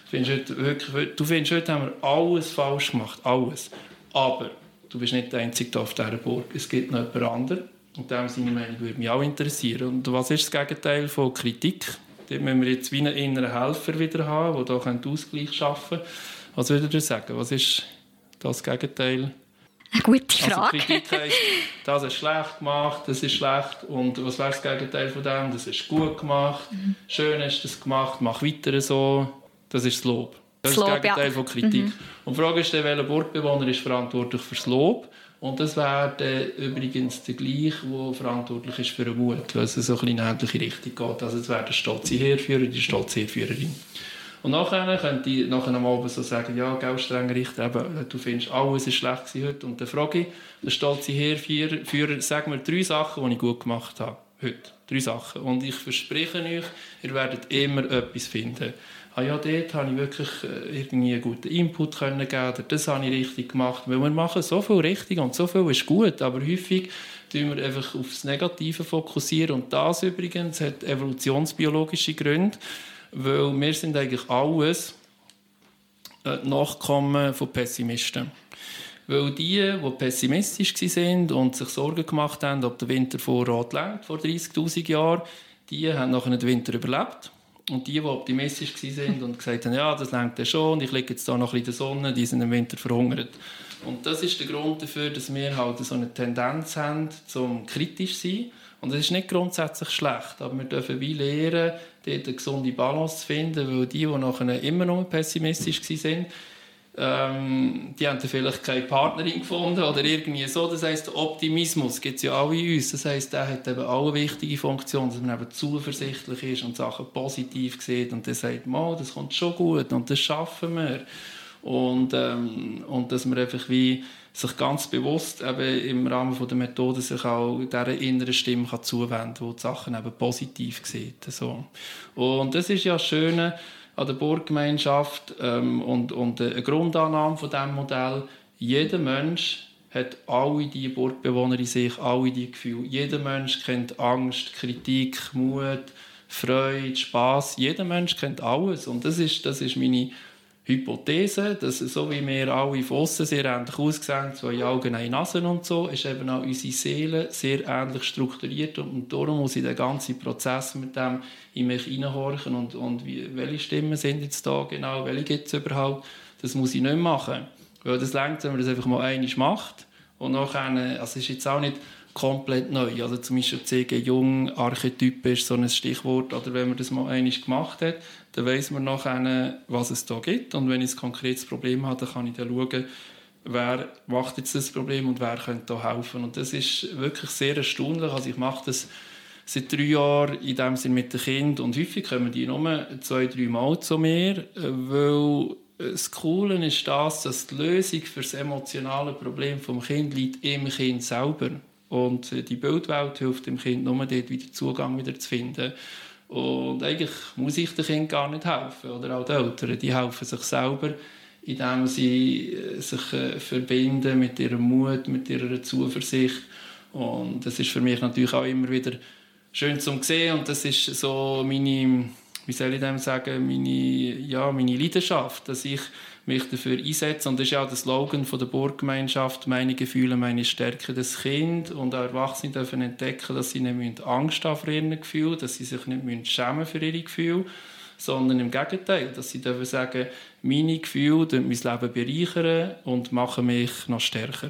[SPEAKER 2] Findest heute, wirklich, du findest, heute haben wir alles falsch gemacht, alles. Aber du bist nicht der Einzige auf dieser Burg. Es gibt noch jemand anderen. Und dem seine Meinung würde mich auch interessieren. Und was ist das Gegenteil von Kritik? Da müssen wir jetzt wie einen inneren Helfer wieder haben, der hier Ausgleich schaffen kann. Was würdet ihr sagen? Was ist das Gegenteil?
[SPEAKER 1] Eine gute Frage.
[SPEAKER 2] Also Kritik heisst, das ist schlecht gemacht, das ist schlecht. Und was wäre das Gegenteil von dem? Das ist gut gemacht, mhm. schön hast du das gemacht, mach weiter so. Das ist das Lob. Das, das ist das Lob, Gegenteil ja. von Kritik. Mhm. Und die Frage ist, welcher Burgbewohner ist verantwortlich für das Lob? Und das wäre übrigens der gleiche, der verantwortlich ist für den Mut, weil es so ein bisschen in eine ähnliche Richtung geht. Also es wäre der stolze Heerführer, die stolze Heerführerin. Und nachher könnte ich nachher am Abend so sagen, ja, gell, strenger Richter, eben, du findest, alles ist schlecht heute. Und dann frage ich den stolzen Heerführer, sag mir drei Sachen, die ich gut gemacht habe heute. Drei Sachen. Und ich verspreche euch, ihr werdet immer etwas finden. Ah ja, dort habe ich wirklich irgendwie einen guten Input können geben, das habe ich richtig gemacht. Weil wir machen so viel richtig und so viel ist gut, aber häufig fokussieren wir einfach auf das Negative fokussieren. Und das übrigens hat evolutionsbiologische Gründe, weil wir sind eigentlich alles Nachkommen von Pessimisten. Weil die, die pessimistisch waren und sich Sorgen gemacht haben, ob der Winter vor Rot reicht, vor dreißigtausend Jahren, die haben nachher den Winter überlebt. Und die, die optimistisch waren und gesagt haben, ja, das reicht ja schon, ich liege jetzt da noch ein bisschen in der Sonne, die sind im Winter verhungert. Und das ist der Grund dafür, dass wir halt so eine Tendenz haben, zum kritisch zu sein. Und das ist nicht grundsätzlich schlecht, aber wir dürfen wie lernen, dort eine gesunde Balance zu finden, weil die, die nachher immer noch pessimistisch waren, ähm, die haben vielleicht keine Partnerin gefunden oder irgendwie so. Das heisst, der Optimismus gibt es ja auch in uns. Das heisst, der hat eben auch eine wichtige Funktion, dass man eben zuversichtlich ist und Sachen positiv sieht und dann sagt, das kommt schon gut und das schaffen wir. Und, ähm, und dass man einfach wie sich ganz bewusst eben im Rahmen von der Methode sich auch dieser inneren Stimme kann zuwenden kann, die die Sachen eben positiv sieht. So. Und das ist ja das Schöne an der Burggemeinschaft ähm, und, und eine Grundannahme von diesem Modell. Jeder Mensch hat alle diese Burgbewohner in sich, alle diese Gefühle. Jeder Mensch kennt Angst, Kritik, Mut, Freude, Spass. Jeder Mensch kennt alles. Und das ist, das ist meine Hypothese, dass so wie wir alle von aussen sehr ähnlich aussehen, zwei Augen, eine Nase und so, ist eben auch unsere Seele sehr ähnlich strukturiert und darum muss ich den ganzen Prozess mit dem in mich hineinhorchen und, und wie, welche Stimmen sind jetzt da genau, welche gibt es überhaupt, das muss ich nicht machen, weil das reicht, wenn man das einfach mal einmal macht und nachher, also es ist jetzt auch nicht komplett neu, also zum Beispiel C G-Jung-Archetype ist so ein Stichwort, oder wenn man das mal einmal gemacht hat, dann weiss man nachher, was es da gibt. Und wenn ich ein konkretes Problem habe, dann kann ich dann schauen, wer macht jetzt das Problem und wer könnte da helfen. Und das ist wirklich sehr erstaunlich. Also ich mache das seit drei Jahren in dem Sinne mit den Kindern und häufig kommen die nur zwei, drei Mal zu mir, weil das Coole ist das, dass die Lösung für das emotionale Problem des Kindes liegt im Kind selber. Und die Bildwelt hilft dem Kind nur dort wieder Zugang wieder zu finden. Und eigentlich muss ich den Kindern gar nicht helfen, oder auch den Eltern. Die helfen sich selber, indem sie sich äh, verbinden mit ihrem Mut, mit ihrer Zuversicht. Und das ist für mich natürlich auch immer wieder schön zu sehen. Und das ist so meine, wie soll ich dem sagen, meine, ja, meine Leidenschaft, dass ich mich dafür einsetze. Und das ist ja der Slogan von der Burggemeinschaft, meine Gefühle, meine Stärke des Kindes. Und auch Erwachsene dürfen entdecken, dass sie nicht Angst haben vor ihren Gefühlen, dass sie sich nicht schämen für ihre Gefühle, sondern im Gegenteil, dass sie dürfen sagen, meine Gefühle mein Leben bereichern und machen mich noch stärker.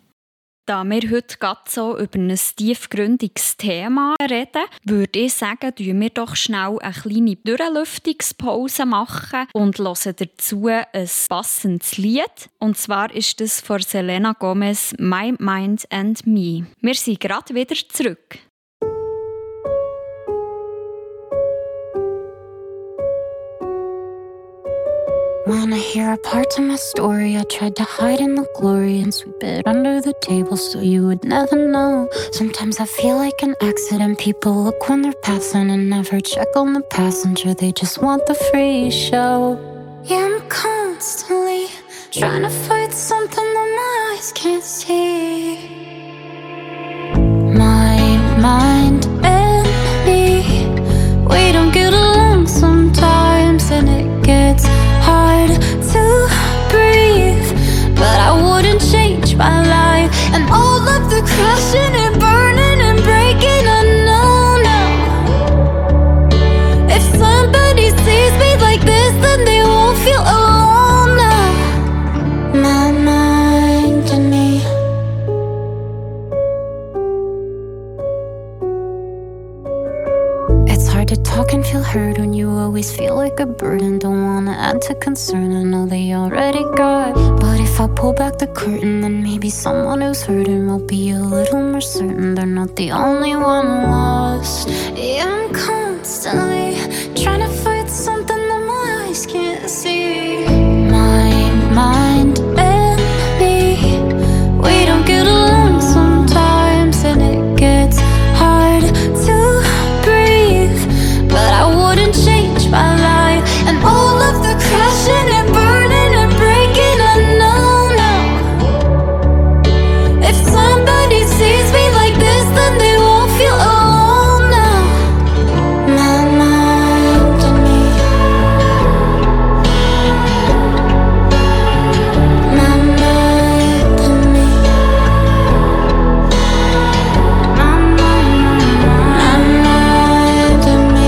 [SPEAKER 1] Da wir heute gerade so über ein tiefgründiges Thema reden, würde ich sagen, tun wir doch schnell eine kleine Durchlüftungspause machen und hören dazu ein passendes Lied. Und zwar ist das von Selena Gomez «My Mind and Me». Wir sind gerade wieder zurück.
[SPEAKER 3] Wanna hear a part of my story? I tried to hide in the glory and sweep it under the table so you would never know. Sometimes I feel like an accident. People look when they're passing and never check on the passenger. They just want the free show. Yeah, I'm constantly trying to fight something that my eyes can't see. My mind and me, we don't get along sometimes, and it gets hard crashing and burning and breaking, I know now. If somebody sees me like this, then they won't feel alone now. My mind and me. It's hard to talk and feel heard when you always feel like a burden. Don't wanna add to concern, I know they already got. But if I pull back the curtain, then maybe someone who's hurting will be a little more certain they're not the only one lost. Yeah, I'm constantly trying to fight something that my eyes can't see. My mind and me, we don't get along sometimes, and it gets hard to breathe. But I wouldn't change my life, and all of the crashing and burning and breaking, I know now. If somebody sees me like this, then they won't feel alone now. My mind and me. My mind and me. My mind, my mind and me.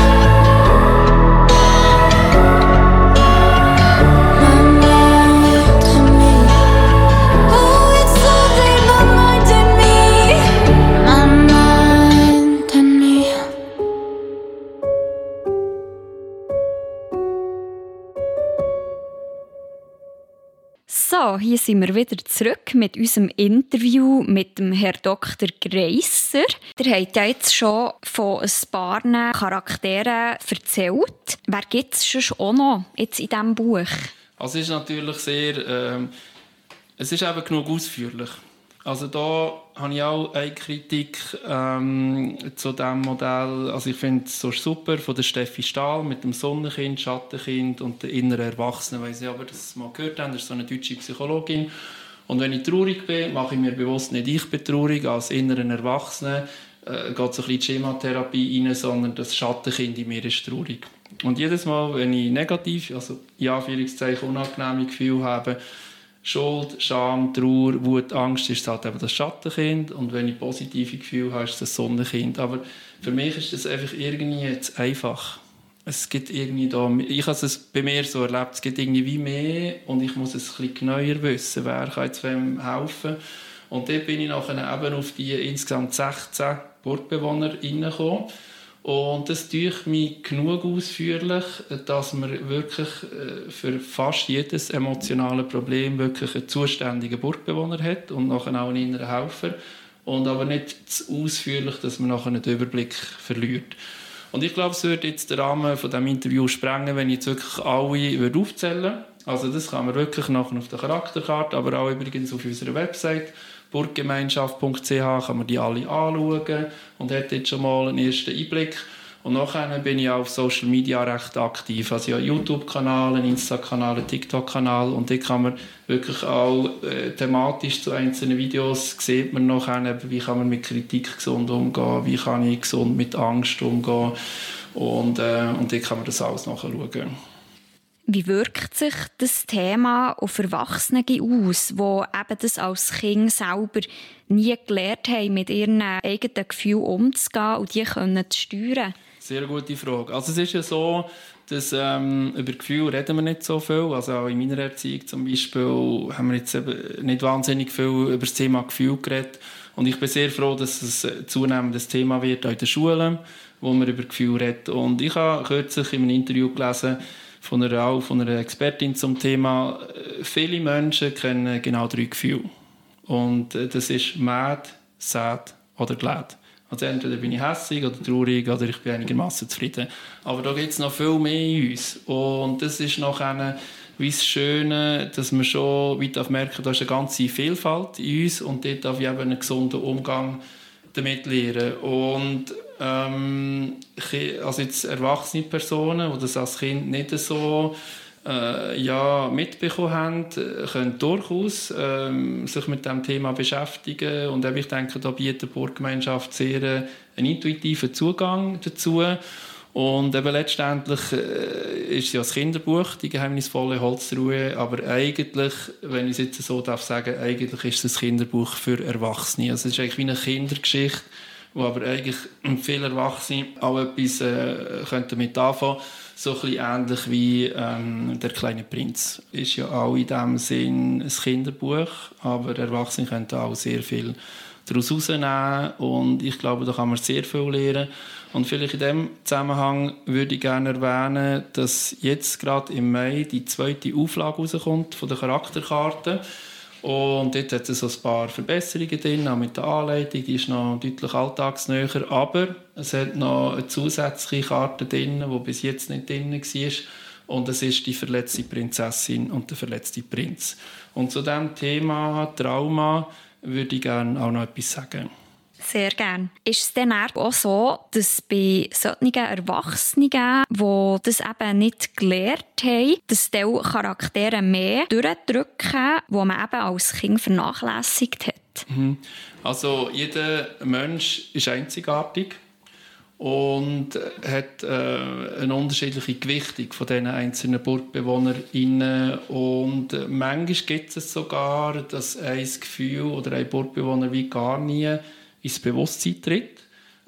[SPEAKER 3] My mind and me. Oh, it's only my mind and me. My mind and me.
[SPEAKER 1] So, hier sind wir wieder zurück mit unserem Interview mit dem Herrn Doktor Greisser. Ihr habt ja jetzt schon von ein paar Charakteren erzählt. Wer gibt es schon auch noch jetzt in diesem Buch?
[SPEAKER 2] Also es ist natürlich sehr, ähm, es ist eben genug ausführlich. Also da habe ich auch eine Kritik ähm, zu diesem Modell. Also ich finde es so super von der Steffi Stahl mit dem Sonnenkind, Schattenkind und der inneren Erwachsenen. Ich weiss nicht, ob ihr das mal gehört habt, das ist so eine deutsche Psychologin. Und wenn ich traurig bin, mache ich mir bewusst nicht, ich bin traurig, als inneren Erwachsenen äh, geht so ein bisschen die Schematherapie rein, sondern das Schattenkind in mir ist traurig. Und jedes Mal, wenn ich negativ, also in Anführungszeichen unangenehme Gefühle habe, Schuld, Scham, Trauer, Wut, Angst, ist es halt eben das Schattenkind. Und wenn ich positive Gefühle habe, ist es das Sonnenkind. Aber für mich ist das einfach irgendwie jetzt einfach. Es gibt irgendwie da, ich habe es bei mir so erlebt, es gibt irgendwie wie mehr und ich muss es ein bisschen genauer wissen, wer kann jetzt wem helfen. Und dort bin ich nachher eben auf die insgesamt sechzehn Burgbewohner reingekommen. Und das tut mich genug ausführlich, dass man wirklich für fast jedes emotionale Problem wirklich einen zuständigen Burgbewohner hat und nachher auch einen inneren Helfer. Und aber nicht zu ausführlich, dass man nachher den Überblick verliert. Und ich glaube, es würde jetzt den Rahmen von diesem Interview sprengen, wenn ich jetzt wirklich alle aufzählen würde. Also das kann man wirklich nachher auf der Charakterkarte, aber auch übrigens auf unserer Website burggemeinschaft punkt c h kann man die alle anschauen und hat jetzt schon mal einen ersten Einblick. Und nachher bin ich auch auf Social Media recht aktiv. Also ich habe einen YouTube-Kanal, einen Insta-Kanal, einen TikTok-Kanal und dort kann man wirklich auch äh, thematisch zu einzelnen Videos sieht man nachher, wie kann man mit Kritik gesund umgehen, wie kann ich gesund mit Angst umgehen und, äh, und dort kann man das alles nachschauen.
[SPEAKER 1] Wie wirkt sich das Thema auf Erwachsene aus, die eben das als Kind selber nie gelernt haben, mit ihren eigenen Gefühlen umzugehen und die können zu steuern?
[SPEAKER 2] Sehr gute Frage. Also es ist ja so, dass ähm, über Gefühle reden wir nicht so viel. Also auch in meiner Erziehung zum Beispiel haben wir jetzt eben nicht wahnsinnig viel über das Thema Gefühl geredet. Und ich bin sehr froh, dass es zunehmend ein Thema wird auch in den Schulen, wo man über Gefühle redet. Und ich habe kürzlich in einem Interview gelesen, von einer, auch von einer Expertin zum Thema, viele Menschen kennen genau drei Gefühle. Und das ist mad, sad oder glad. Also entweder bin ich hässig oder traurig oder ich bin einigermaßen zufrieden. Aber da gibt es noch viel mehr in uns. Und das ist nachher wie das Schöne, dass man schon weit merken, da ist eine ganze Vielfalt in uns und dort darf ich eben einen gesunden Umgang damit lernen. Und ähm, also jetzt erwachsene Personen, die das als Kind nicht so äh, ja, mitbekommen haben, können durchaus ähm, sich mit diesem Thema beschäftigen. Und ich denke, da bietet die Burggemeinschaft sehr einen intuitiven Zugang dazu. Und eben letztendlich äh, ist es ja ein Kinderbuch, die geheimnisvolle Holztruhe, aber eigentlich, wenn ich es jetzt so darf sagen, eigentlich ist es ein Kinderbuch für Erwachsene. Also es ist eigentlich wie eine Kindergeschichte, wo aber eigentlich viele Erwachsene auch etwas äh, können damit anfangen. So ein bisschen ähnlich wie ähm, «Der kleine Prinz». Ist ja auch in diesem Sinn ein Kinderbuch, aber Erwachsene können da auch sehr viel daraus herausnehmen und ich glaube, da kann man sehr viel lernen. Und vielleicht in diesem Zusammenhang würde ich gerne erwähnen, dass jetzt gerade im Mai die zweite Auflage rauskommt von der Charakterkarte. Und dort hat es so ein paar Verbesserungen drin, auch mit der Anleitung, die ist noch deutlich alltagsnäher. Aber es hat noch eine zusätzliche Karte drin, die bis jetzt nicht drin war. Und es ist die verletzte Prinzessin und der verletzte Prinz. Und zu diesem Thema Trauma würde ich gerne auch noch etwas sagen.
[SPEAKER 1] Sehr gerne. Ist es dann auch so, dass bei solchen Erwachsenen, die das eben nicht gelernt haben, dass die Charaktere mehr durchdrücken, die man eben als Kind vernachlässigt hat?
[SPEAKER 2] Also jeder Mensch ist einzigartig und hat äh, eine unterschiedliche Gewichtung von diesen einzelnen BurgbewohnerInnen. Und manchmal gibt es sogar, dass ein Gefühl oder ein Burgbewohner wie gar nie ins Bewusstsein tritt.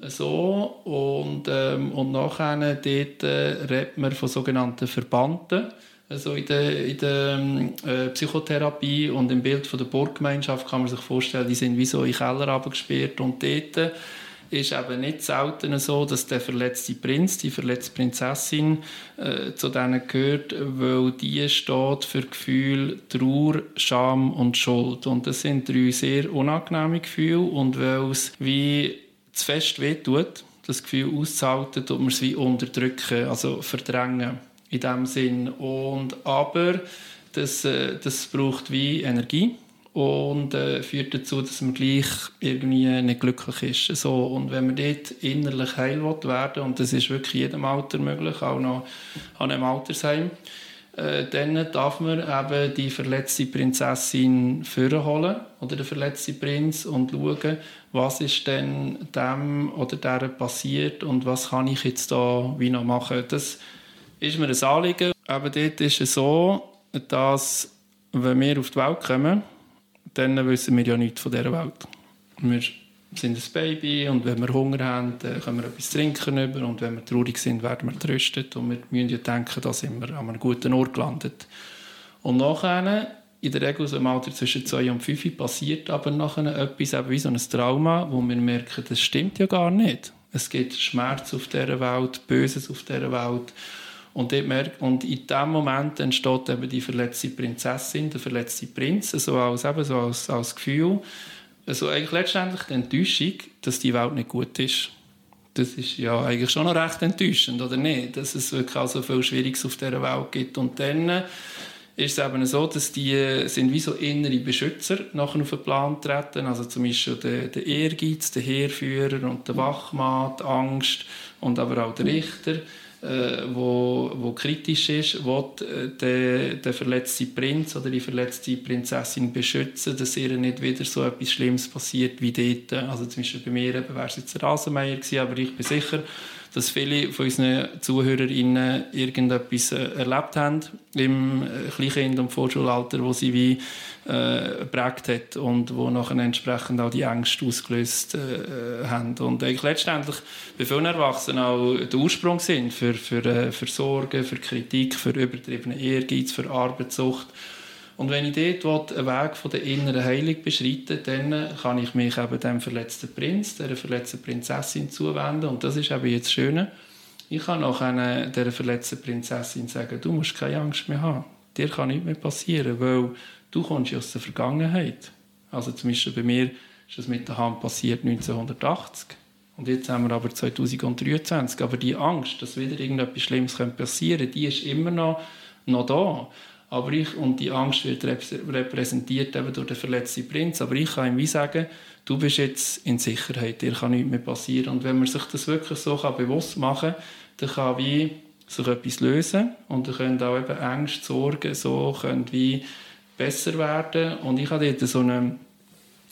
[SPEAKER 2] So, und, ähm, und nachher dort, äh, redet man von sogenannten Verbannten. Also in der, in der äh, Psychotherapie und im Bild von der Burggemeinschaft kann man sich vorstellen, die sind wie so in den Keller runtergesperrt. Und dort ist eben nicht selten so, dass der verletzte Prinz, die verletzte Prinzessin äh, zu denen gehört, weil die steht für Gefühle Trauer, Scham und Schuld. Und das sind drei sehr unangenehme Gefühle. Und weil es wie zu fest wehtut, das Gefühl auszuhalten, tut man es wie unterdrücken, also verdrängen in dem Sinn. Und aber das, äh, das braucht wie Energie. Und äh, führt dazu, dass man gleich irgendwie nicht glücklich ist. So, und wenn man dort innerlich heil werden will, und das ist wirklich in jedem Alter möglich, auch noch an einem Altersheim, äh, dann darf man eben die verletzte Prinzessin vorholen oder den verletzten Prinz und schauen, was ist denn dem oder der passiert und was kann ich jetzt da wie noch machen. Das ist mir ein Anliegen. Aber dort ist es so, dass wenn wir auf die Welt kommen, dann wissen wir ja nichts von dieser Welt. Wir sind ein Baby und wenn wir Hunger haben, dann können wir etwas trinken über und wenn wir traurig sind, werden wir getröstet und wir müssen ja denken, da sind wir an einem guten Ort gelandet. Und nachher, in der Regel so im Alter zwischen zwei und fünf, passiert aber nachher etwas eben wie so ein Trauma, wo wir merken, das stimmt ja gar nicht. Es gibt Schmerz auf dieser Welt, Böses auf dieser Welt. Und, und in diesem Moment entsteht eben die verletzte Prinzessin, der verletzte Prinz, also als, eben so als, als Gefühl, also eigentlich letztendlich die Enttäuschung, dass die Welt nicht gut ist. Das ist ja eigentlich schon noch recht enttäuschend, oder nicht? Dass es wirklich auch so viel Schwieriges auf dieser Welt gibt. Und dann ist es eben so, dass die sind wie so innere Beschützer nachher auf den Plan treten. Also zum Beispiel der, der Ehrgeiz, der Heerführer und der Wachmann, die Angst und aber auch der Richter, Äh, wo, wo kritisch ist, will der, der verletzte Prinz oder die verletzte Prinzessin beschützen, dass ihr nicht wieder so etwas Schlimmes passiert wie dort. Also zum Beispiel bei mir wäre es jetzt ein Rasenmäher gewesen, aber ich bin sicher, dass viele von unseren ZuhörerInnen irgendetwas äh, erlebt haben im äh, Kleinkind- und Vorschulalter, wo sie wie äh, geprägt hat und wo nachher entsprechend auch die Ängste ausgelöst äh, haben. Und eigentlich letztendlich bei vielen Erwachsenen auch der Ursprung sind für, für, äh, für Sorgen, für Kritik, für übertriebenen Ehrgeiz, für Arbeitssucht. Und wenn ich dort einen Weg von der inneren Heilung beschreite, dann kann ich mich eben dem verletzten Prinz, der verletzten Prinzessin zuwenden. Und das ist eben jetzt das Schöne. Ich kann auch dieser verletzten Prinzessin sagen, du musst keine Angst mehr haben. Dir kann nichts mehr passieren, weil du kommst aus der Vergangenheit. Also zum Beispiel bei mir ist das mit der Hand passiert neunzehnhundertachtzig. Und jetzt haben wir aber zweitausenddreiundzwanzig. Aber die Angst, dass wieder irgendetwas Schlimmes passieren könnte, die ist immer noch, noch da. Aber ich, und die Angst wird repräsentiert eben durch den verletzten Prinz. Aber ich kann ihm wie sagen, du bist jetzt in Sicherheit, dir kann nichts mehr passieren. Und wenn man sich das wirklich so bewusst machen kann, dann kann wie sich etwas lösen. Und dann können auch eben Ängste, Sorgen so können wie besser werden. Und ich habe dort so eine,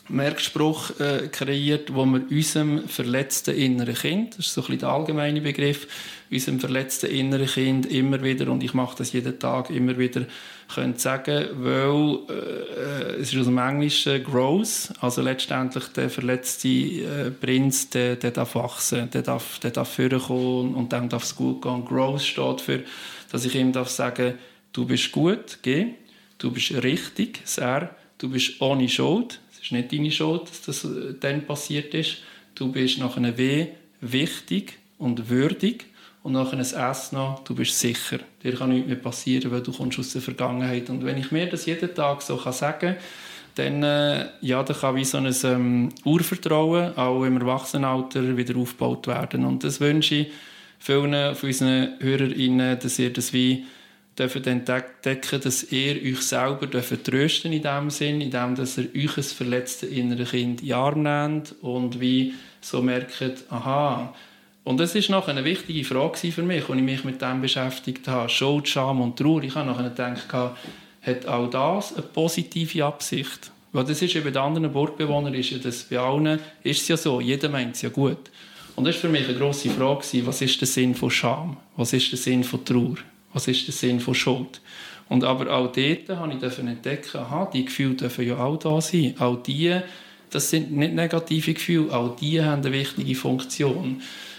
[SPEAKER 2] Merkspruch äh, kreiert, wo wir unserem verletzten inneren Kind, das ist so ein bisschen der allgemeine Begriff, unserem verletzten inneren Kind immer wieder, und ich mache das jeden Tag, immer wieder können sagen, weil äh, es ist aus dem Englischen grows, also letztendlich der verletzte äh, Prinz, der, der darf wachsen, der darf, der darf vorkommen und dann darf es gut gehen. Grows steht für, dass ich ihm darf sagen, du bist gut, geh, du bist richtig, das R, du bist ohne Schuld. Es ist nicht deine Schuld, dass das dann passiert ist. Du bist nach einem W wichtig und würdig. Und nach einem S noch, du bist sicher. Dir kann nichts mehr passieren, weil du kommst aus der Vergangenheit. Und wenn ich mir das jeden Tag so sagen kann, dann, äh, ja, dann kann wie so ein ähm, Urvertrauen auch im Erwachsenenalter wieder aufgebaut werden. Und das wünsche ich vielen von unseren HörerInnen, dass ihr das wie dürfen entdecken, dass ihr euch selber trösten in dem Sinn, in dem, dass ihr euch ein verletztes inneres Kind in den Arm nehmt und wie so merkt, aha. Und das war nachher eine wichtige Frage für mich, als ich mich mit dem beschäftigt habe. Schuld, Scham und Trauer. Ich habe nachher gedacht, hat auch das eine positive Absicht? Weil das ist ja bei den anderen Burgbewohnern, ist ja das bei allen ist es ja so, jeder meint es ja gut. Und das war für mich eine grosse Frage, was ist der Sinn von Scham? Was ist der Sinn von Trauer? Was ist der Sinn von Schuld? Und aber auch dort durfte ich entdecken, aha, die Gefühle dürfen ja auch da sein. Auch die, das sind nicht negative Gefühle, auch die haben eine wichtige Funktion.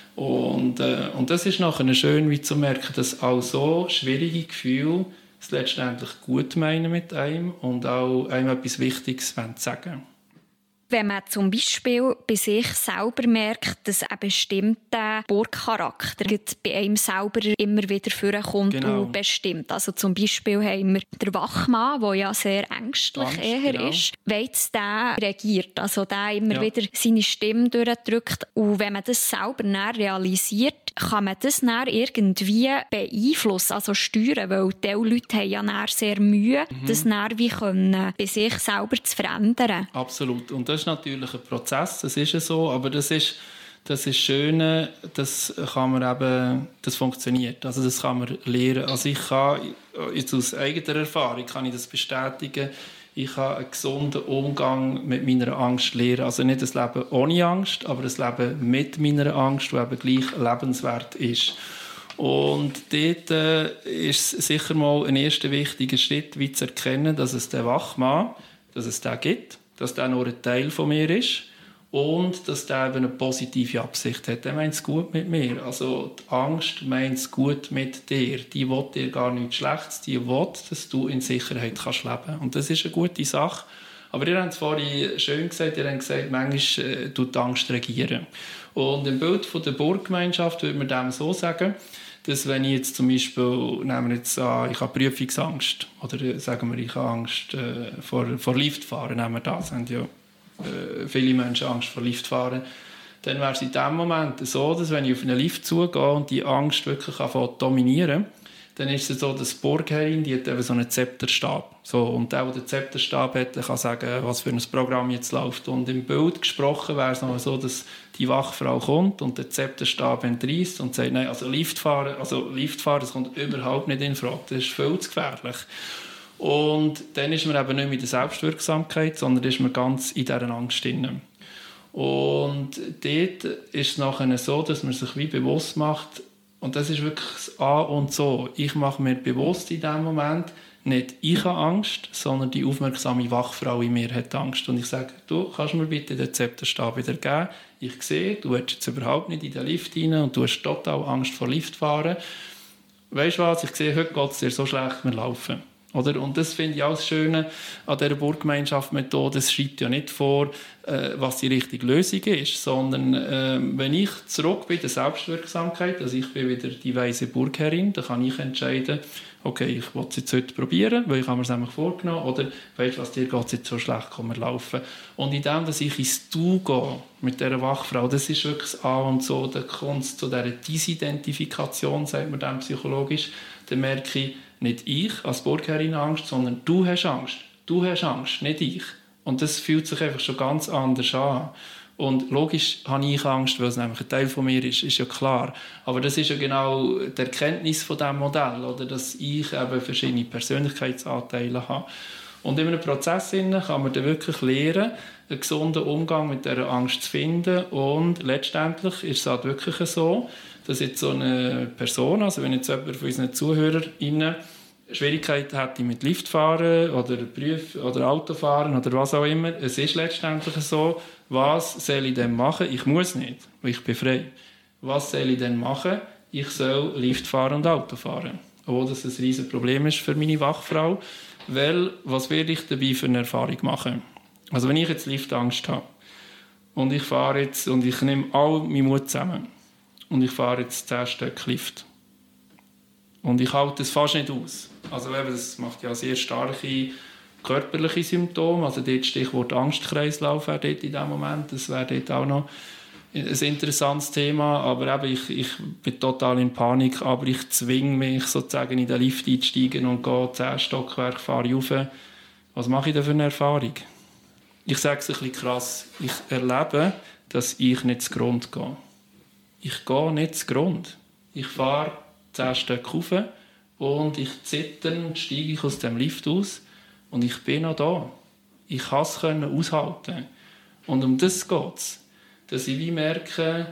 [SPEAKER 2] Und, äh, und das ist nachher schön, wie zu merken, dass auch so schwierige Gefühle es letztendlich gut meinen mit einem und auch einem etwas Wichtiges sagen wollen.
[SPEAKER 1] Wenn man zum Beispiel bei sich selber merkt, dass ein bestimmter Burgcharakter bei einem selber immer wieder vorkommt
[SPEAKER 2] genau.
[SPEAKER 1] und bestimmt. Also zum Beispiel haben wir den Wachmann, der ja sehr ängstlich Angst, eher genau. ist, weil es der regiert, also der immer ja. wieder seine Stimme durchdrückt. Und wenn man das selber dann realisiert, kann man das dann irgendwie beeinflussen, also steuern, weil diese Leute haben ja dann sehr Mühe, mhm. das dann wie können, bei sich selber zu verändern.
[SPEAKER 2] Absolut. Und das ist natürlich ein Prozess, das ist ja so, aber das ist das ist schön, das kann man eben, das funktioniert, also das kann man lernen. Also ich kann, jetzt aus eigener Erfahrung kann ich das bestätigen, ich habe einen gesunden Umgang mit meiner Angst lernen. Also nicht ein Leben ohne Angst, aber ein Leben mit meiner Angst, das eben gleich lebenswert ist. Und dort äh, ist sicher mal ein erster wichtiger Schritt, wie zu erkennen, dass es den Wachmann, dass es den gibt, dass der nur ein Teil von mir ist und dass der eben eine positive Absicht hat. Der meint es gut mit mir. Also die Angst meint es gut mit dir. Die will dir gar nichts Schlechtes. Die will, dass du in Sicherheit kannst leben. Und das ist eine gute Sache. Aber ihr habt es vorhin schön gesagt, ihr habt gesagt, manchmal äh, tut die Angst regieren. Und im Bild von der Burggemeinschaft würde man dem so sagen, dass wenn ich jetzt zum Beispiel, nehmen wir jetzt an, ich habe Prüfungsangst oder sagen wir, ich habe Angst äh, vor, vor Liftfahren, nehmen wir das, haben ja äh, viele Menschen Angst vor Liftfahren, dann wäre es in dem Moment so, dass wenn ich auf einen Lift zugehe und die Angst wirklich anfängt zu dominieren, dann ist es so, dass die Burgherrin, die hat eben so einen Zepterstab. So, und der, der den Zepterstab hat, der kann sagen, was für ein Programm jetzt läuft. Und im Bild gesprochen wäre es noch so, dass die Wachfrau kommt und den Zepterstab entreißt und sagt, nein, also Liftfahren, also Liftfahren, das kommt überhaupt nicht in Frage. Das ist viel zu gefährlich. Und dann ist man eben nicht mehr in der Selbstwirksamkeit, sondern ist man ganz in dieser Angst drin. Und dort ist es nachher so, dass man sich wie bewusst macht, und das ist wirklich das A und so. Ich mache mir bewusst in diesem Moment, nicht ich habe Angst, sondern die aufmerksame Wachfrau in mir hat Angst. Und ich sage, du, kannst mir bitte den Zepterstab wieder geben? Ich sehe, du willst jetzt überhaupt nicht in den Lift rein und du hast total Angst vor Liftfahren. Weißt du was, ich sehe, heute geht es dir so schlecht, wir laufen. Oder? Und das finde ich auch das Schöne an dieser Burggemeinschaft-Methode. Es schreibt ja nicht vor, äh, was die richtige Lösung ist, sondern äh, wenn ich zurück bin, der Selbstwirksamkeit, also ich bin wieder die weise Burgherrin, dann kann ich entscheiden, okay, ich will es jetzt heute probieren, weil ich habe mir es nämlich vorgenommen, oder weißt du was, dir geht es jetzt so schlecht, komm, wir laufen. Und in dem, dass ich ins Du gehe mit dieser Wachfrau, das ist wirklich das A und so, da kommt es zu dieser Disidentifikation, sagt man dann psychologisch, dann merke ich, nicht ich als Burgherrin Angst, sondern du hast Angst. Du hast Angst, nicht ich. Und das fühlt sich einfach schon ganz anders an. Und logisch habe ich Angst, weil es nämlich ein Teil von mir ist, ist ja klar. Aber das ist ja genau die Erkenntnis von diesem Modell, oder? Dass ich eben verschiedene Persönlichkeitsanteile habe. Und in einem Prozess kann man dann wirklich lernen, einen gesunden Umgang mit dieser Angst zu finden. Und letztendlich ist es halt wirklich so, dass jetzt so eine Person, also wenn jetzt jemand von unseren ZuhörerInnen Schwierigkeiten hätte mit Liftfahren oder Prüf- oder Autofahren oder was auch immer, es ist letztendlich so, was soll ich denn machen? Ich muss nicht, weil ich bin frei. Was soll ich denn machen? Ich soll Lift fahren und Auto fahren. Obwohl das ein riesiges Problem ist für meine Wachfrau. Weil, was werde ich dabei für eine Erfahrung machen? Also wenn ich jetzt Liftangst habe und ich fahre jetzt und ich nehme all meinen Mut zusammen und ich fahre jetzt zehn Stück Lift und ich halte das fast nicht aus. Also eben, das macht ja sehr starke körperliche Symptome. Also dort Stichwort Angstkreislauf wäre dort in diesem Moment. Das wäre dort auch noch ein interessantes Thema. Aber eben, ich, ich bin total in Panik, aber ich zwinge mich sozusagen in den Lift einzusteigen und gehe zehn Stockwerke, fahre rauf. Was mache ich da für eine Erfahrung? Ich sage es ein bisschen krass. Ich erlebe, dass ich nicht zu Grund gehe. Ich gehe nicht zu Grund. Ich fahre zehn Stück rauf und ich zitternd steige ich aus dem Lift aus und ich bin noch da. Ich kann es aushalten. Und um das geht es. Dass ich wie merke,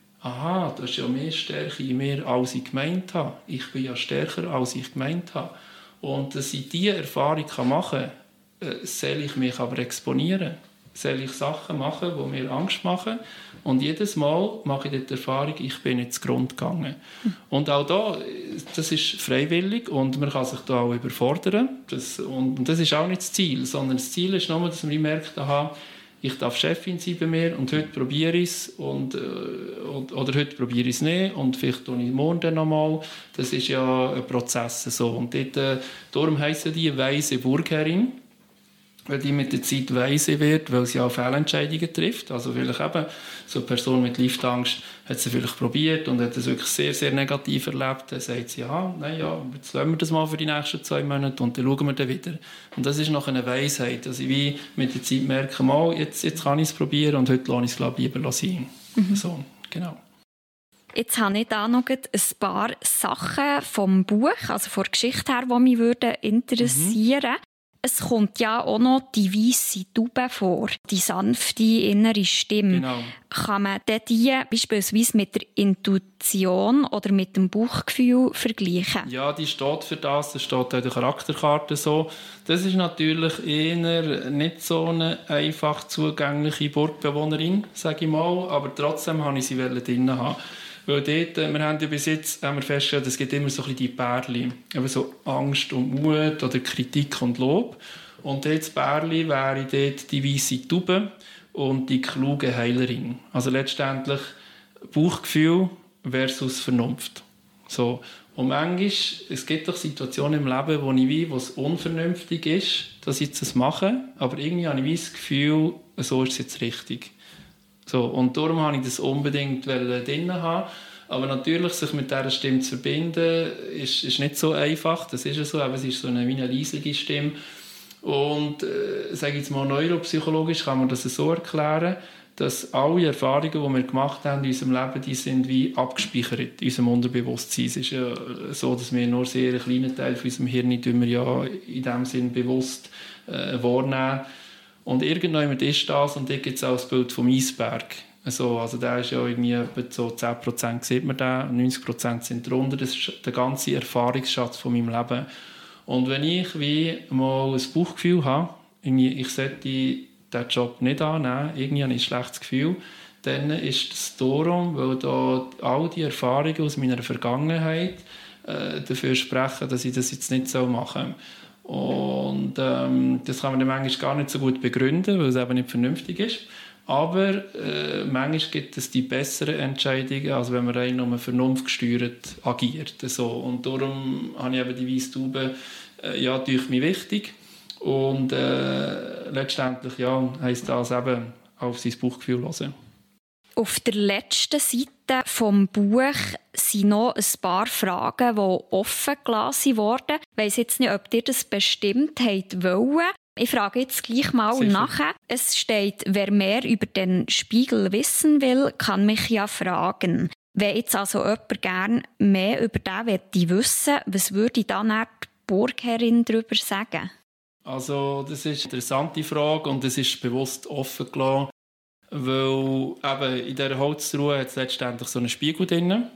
[SPEAKER 2] aha, da ist ja mehr Stärke in mir, als ich gemeint habe. Ich bin ja stärker, als ich gemeint habe. Und dass ich diese Erfahrung machen kann, äh, soll ich mich aber exponieren. Soll ich Sachen machen, die mir Angst machen. Und jedes Mal mache ich die Erfahrung, ich bin nicht zu Grund gegangen. Und auch da, das ist freiwillig und man kann sich da auch überfordern. Das, und das ist auch nicht das Ziel, sondern das Ziel ist nur, dass man merkt, aha, ich darf Chefin sein bei mir und heute probiere ich es und, und, oder heute probiere ich es nicht und vielleicht tue ich morgen dann nochmal. Das ist ja ein Prozess so. Und dort, äh, darum heisst die weise Burgherrin, weil die mit der Zeit weise wird, weil sie auch Fehlentscheidungen trifft. Also vielleicht eben so eine Person mit Liftangst hat sie vielleicht probiert und hat es wirklich sehr, sehr negativ erlebt. Dann sagt sie, ja, nein, ja, jetzt lassen wir das mal für die nächsten zwei Monate und dann schauen wir dann wieder. Und das ist noch eine Weisheit, dass ich wie mit der Zeit merke, mal, jetzt, jetzt kann ich es probieren und heute lasse ich es, glaube ich, lieber sein. Mhm. So, genau.
[SPEAKER 1] Jetzt habe ich da noch ein paar Sachen vom Buch, also von der Geschichte her, die mich interessieren würden. Mhm. Es kommt ja auch noch die weisse Taube vor, die sanfte innere Stimme.
[SPEAKER 2] Genau.
[SPEAKER 1] Kann man die beispielsweise mit der Intuition oder mit dem Bauchgefühl vergleichen?
[SPEAKER 2] Ja, die steht für das, das steht auch in der Charakterkarte so. Das ist natürlich eher nicht so eine einfach zugängliche Burgbewohnerin, sage ich mal, aber trotzdem wollte ich sie drin haben. Weil dort, wir haben ja bis jetzt haben wir festgestellt, es gibt immer so ein bisschen die Pärchen. Eben so Angst und Mut oder Kritik und Lob. Und dort das Pärchen wäre dort die weisse Taube und die kluge Heilerin. Also letztendlich Bauchgefühl versus Vernunft. So. Und manchmal, es gibt doch Situationen im Leben, wo ich wie, wo es unvernünftig ist, dass ich das mache, aber irgendwie habe ich das Gefühl, so ist es jetzt richtig. So, und darum wollte ich das unbedingt drin haben. Aber natürlich, sich mit dieser Stimme zu verbinden, ist, ist nicht so einfach. Das ist ja so, aber es ist so eine, wie eine leislige Stimme. Und äh, sage ich jetzt mal, neuropsychologisch kann man das so erklären, dass alle Erfahrungen, die wir gemacht haben in unserem Leben, die sind wie abgespeichert in unserem Unterbewusstsein. Es ist ja so, dass wir nur sehr einen kleinen Teil von unserem Hirn nicht immer ja in dem Sinn bewusst äh, wahrnehmen. Und irgendjemand ist das und dort gibt es auch das Bild vom Eisberg. Also, also der ist ja irgendwie etwa so zehn Prozent sieht man den, neunzig Prozent sind drunter. Das ist der ganze Erfahrungsschatz von meinem Leben. Und wenn ich wie mal ein Bauchgefühl habe, ich sollte diesen Job nicht annehmen, irgendwie habe ich ein schlechtes Gefühl, dann ist das darum, weil da all die Erfahrungen aus meiner Vergangenheit äh, dafür sprechen, dass ich das jetzt nicht so mache. Und ähm, das kann man dann manchmal gar nicht so gut begründen, weil es eben nicht vernünftig ist. Aber äh, manchmal gibt es die besseren Entscheidungen, als wenn man rein nur vernunftgesteuert agiert. So. Und darum habe ich eben die weisse Taube äh, ja, durch mich wichtig. Und äh, letztendlich ja, heisst das eben auf sein Bauchgefühl hören.
[SPEAKER 1] Auf der letzten Seite des Buches sind noch ein paar Fragen, die offen gelassen wurden. Ich weiss jetzt nicht, ob ihr das bestimmt wollt. Ich frage jetzt gleich mal Sicher. Nachher. Es steht, wer mehr über den Spiegel wissen will, kann mich ja fragen. Wenn jetzt also jemand gerne mehr über den wissen möchte, was würde dann die Burgherrin darüber sagen?
[SPEAKER 2] Also das ist eine interessante Frage und es ist bewusst offen gelassen, weil eben in dieser Holztruhe hat es letztendlich so einen Spiegel drin.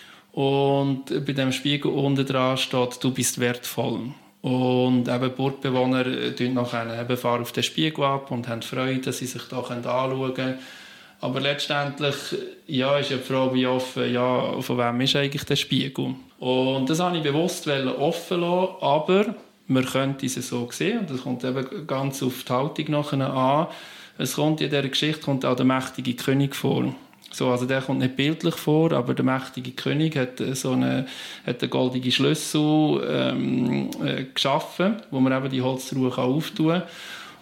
[SPEAKER 2] Und bei diesem Spiegel unten dran steht, du bist wertvoll. Und eben Burgbewohner fahren nachher auf den Spiegel ab und haben Freude, dass sie sich da anschauen können. Aber letztendlich ja, ist ja die Frage, wie offen, ja, von wem ist eigentlich der Spiegel? Und das habe ich bewusst offen lassen, aber man könnte es so sehen, und das kommt eben ganz auf die Haltung nachher an. Es kommt in dieser Geschichte kommt auch der mächtige König vor. So, also der kommt nicht bildlich vor, aber der mächtige König hat so eine, hat einen goldenen Schlüssel ähm, äh, geschaffen, wo man eben die Holztruhe auftun kann.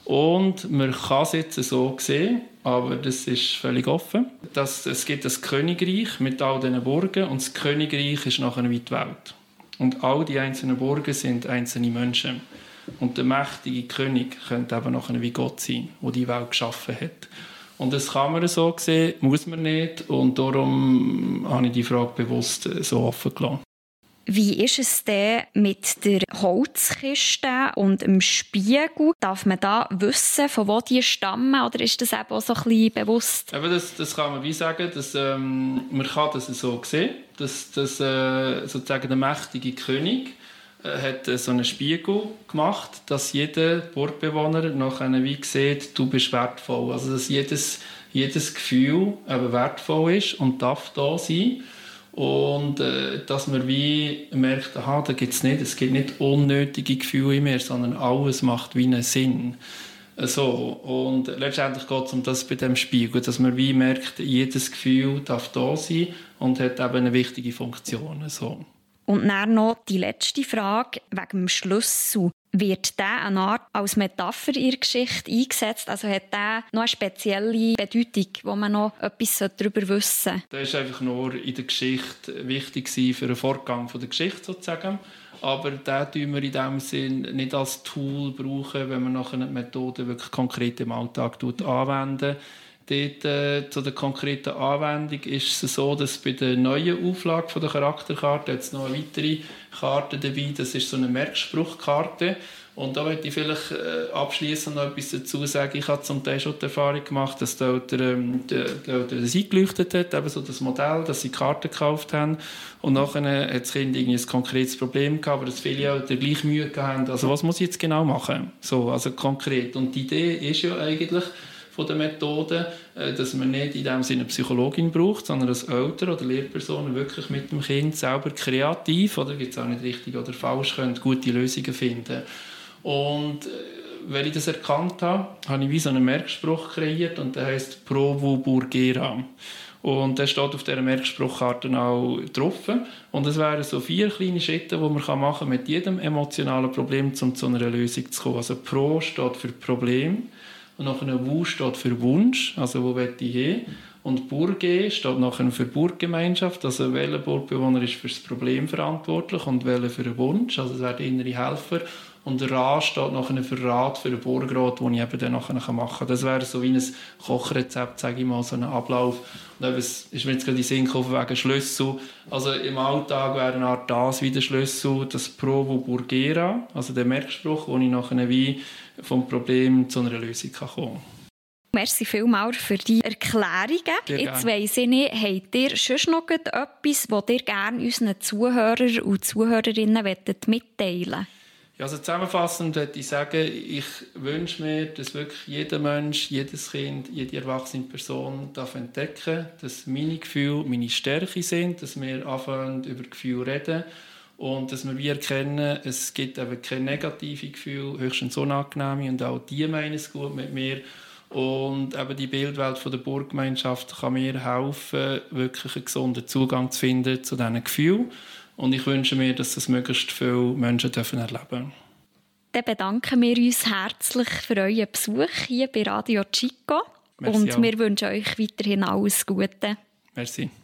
[SPEAKER 2] Und man kann es jetzt so sehen, aber das ist völlig offen. Dass, es gibt ein Königreich mit all diesen Burgen und das Königreich ist nachher wie die Welt. Und all die einzelnen Burgen sind einzelne Menschen. Und der mächtige König könnte eben nachher wie Gott sein, der die Welt geschaffen hat. Und das kann man so sehen, muss man nicht. Und darum habe ich die Frage bewusst so offen gelassen.
[SPEAKER 1] Wie ist es denn mit der Holzkiste und dem Spiegel? Darf man da wissen, von wo die stammen? Oder ist das eben auch so ein bisschen bewusst?
[SPEAKER 2] Eben das, das kann man wie sagen, dass, ähm, man kann das so sehen, dass, dass äh, sozusagen der mächtige König äh, hat äh, so einen Spiegel gemacht, dass jeder Burgbewohner nachher wie sieht, du bist wertvoll. Also dass jedes, jedes Gefühl eben wertvoll ist und darf da sein. Und äh, dass man wie merkt, aha, da gibt's nicht, es gibt nicht unnötige Gefühle mehr, sondern alles macht wie einen Sinn. So, und letztendlich geht es um das bei dem Spiegel, dass man wie merkt, jedes Gefühl darf da sein und hat eben eine wichtige Funktion. So.
[SPEAKER 1] Und dann noch die letzte Frage wegen dem Schlüssel. Wird der eine Art als Metapher in der Geschichte eingesetzt? Also hat der noch eine spezielle Bedeutung, wo man noch etwas darüber wissen sollte?
[SPEAKER 2] Das war einfach nur in der Geschichte wichtig für den Fortgang der Geschichte sozusagen. Aber den brauchen wir in diesem Sinn nicht als Tool brauchen, wenn man nachher eine Methode wirklich konkret im Alltag anwenden. Dort, äh, zu der konkreten Anwendung ist es so, dass bei der neuen Auflage von der Charakterkarte jetzt noch eine weitere Karte dabei. Das ist so eine Merkspruchkarte. Und da möchte ich vielleicht äh, abschliessend noch etwas dazu sagen. Ich habe zum Teil schon die Erfahrung gemacht, dass die Eltern, die, die Eltern das eingeleuchtet hat, eben so das Modell, dass sie Karten gekauft haben. Und nachher hat das Kind irgendwie ein konkretes Problem gehabt, aber dass viele Eltern gleich Mühe haben. Also was muss ich jetzt genau machen? So, also konkret. Und die Idee ist ja eigentlich von der Methode, dass man nicht in dem Sinne eine Psychologin braucht, sondern als Eltern oder Lehrpersonen wirklich mit dem Kind selber kreativ, oder gibt es auch nicht richtig oder falsch, können gute Lösungen finden. Und wenn ich das erkannt habe, habe ich wie so einen Merkspruch kreiert und der heisst «Provo Burgera». Und der steht auf dieser Merkspruchkarte auch drauf. Und es wären so vier kleine Schritte, die man machen kann mit jedem emotionalen Problem, um zu einer Lösung zu kommen. Also «Pro» steht für Problem. Und nachher «Wu» steht für Wunsch, also wo will ich hin. Und «Burge» steht nachher für Burggemeinschaft, also welcher Burgbewohner ist für das Problem verantwortlich und welcher für den Wunsch, also es wäre der innere Helfer. Und der «Rat» steht nachher für Rat, für den Burgrat, den ich eben dann nachher machen kann. Das wäre so wie ein Kochrezept, sage ich mal, so ein Ablauf. Und eben, es ist mir jetzt gerade in den Sinn gekommen wegen Schlüssel. Also im Alltag wäre eine Art das wie der Schlüssel, das «Provo Burgera», also der Merkspruch, wo ich nachher wie vom Problem zu einer Lösung kommen kann.
[SPEAKER 1] Merci vielmals für die Erklärungen. Jetzt weiss ich nicht, habt ihr sonst noch etwas, das ihr gerne unseren Zuhörern und Zuhörerinnen mitteilen wollt?
[SPEAKER 2] Ja, also zusammenfassend würde ich sagen, ich wünsche mir, dass wirklich jeder Mensch, jedes Kind, jede erwachsene Person darf entdecken, dass meine Gefühle meine Stärke sind, dass wir anfangen über Gefühle reden und dass wir erkennen, es gibt eben keine negativen Gefühle, höchstens unangenehme und auch die meinen es gut mit mir. Und eben die Bildwelt von der Burggemeinschaft kann mir helfen, wirklich einen gesunden Zugang zu finden zu diesen Gefühlen. Und ich wünsche mir, dass das möglichst viele Menschen dürfen erleben.
[SPEAKER 1] Dann bedanken wir uns herzlich für euren Besuch hier bei Radio Chico.
[SPEAKER 2] Merci
[SPEAKER 1] und
[SPEAKER 2] auch.
[SPEAKER 1] wir wünschen euch weiterhin alles Gute.
[SPEAKER 2] Merci.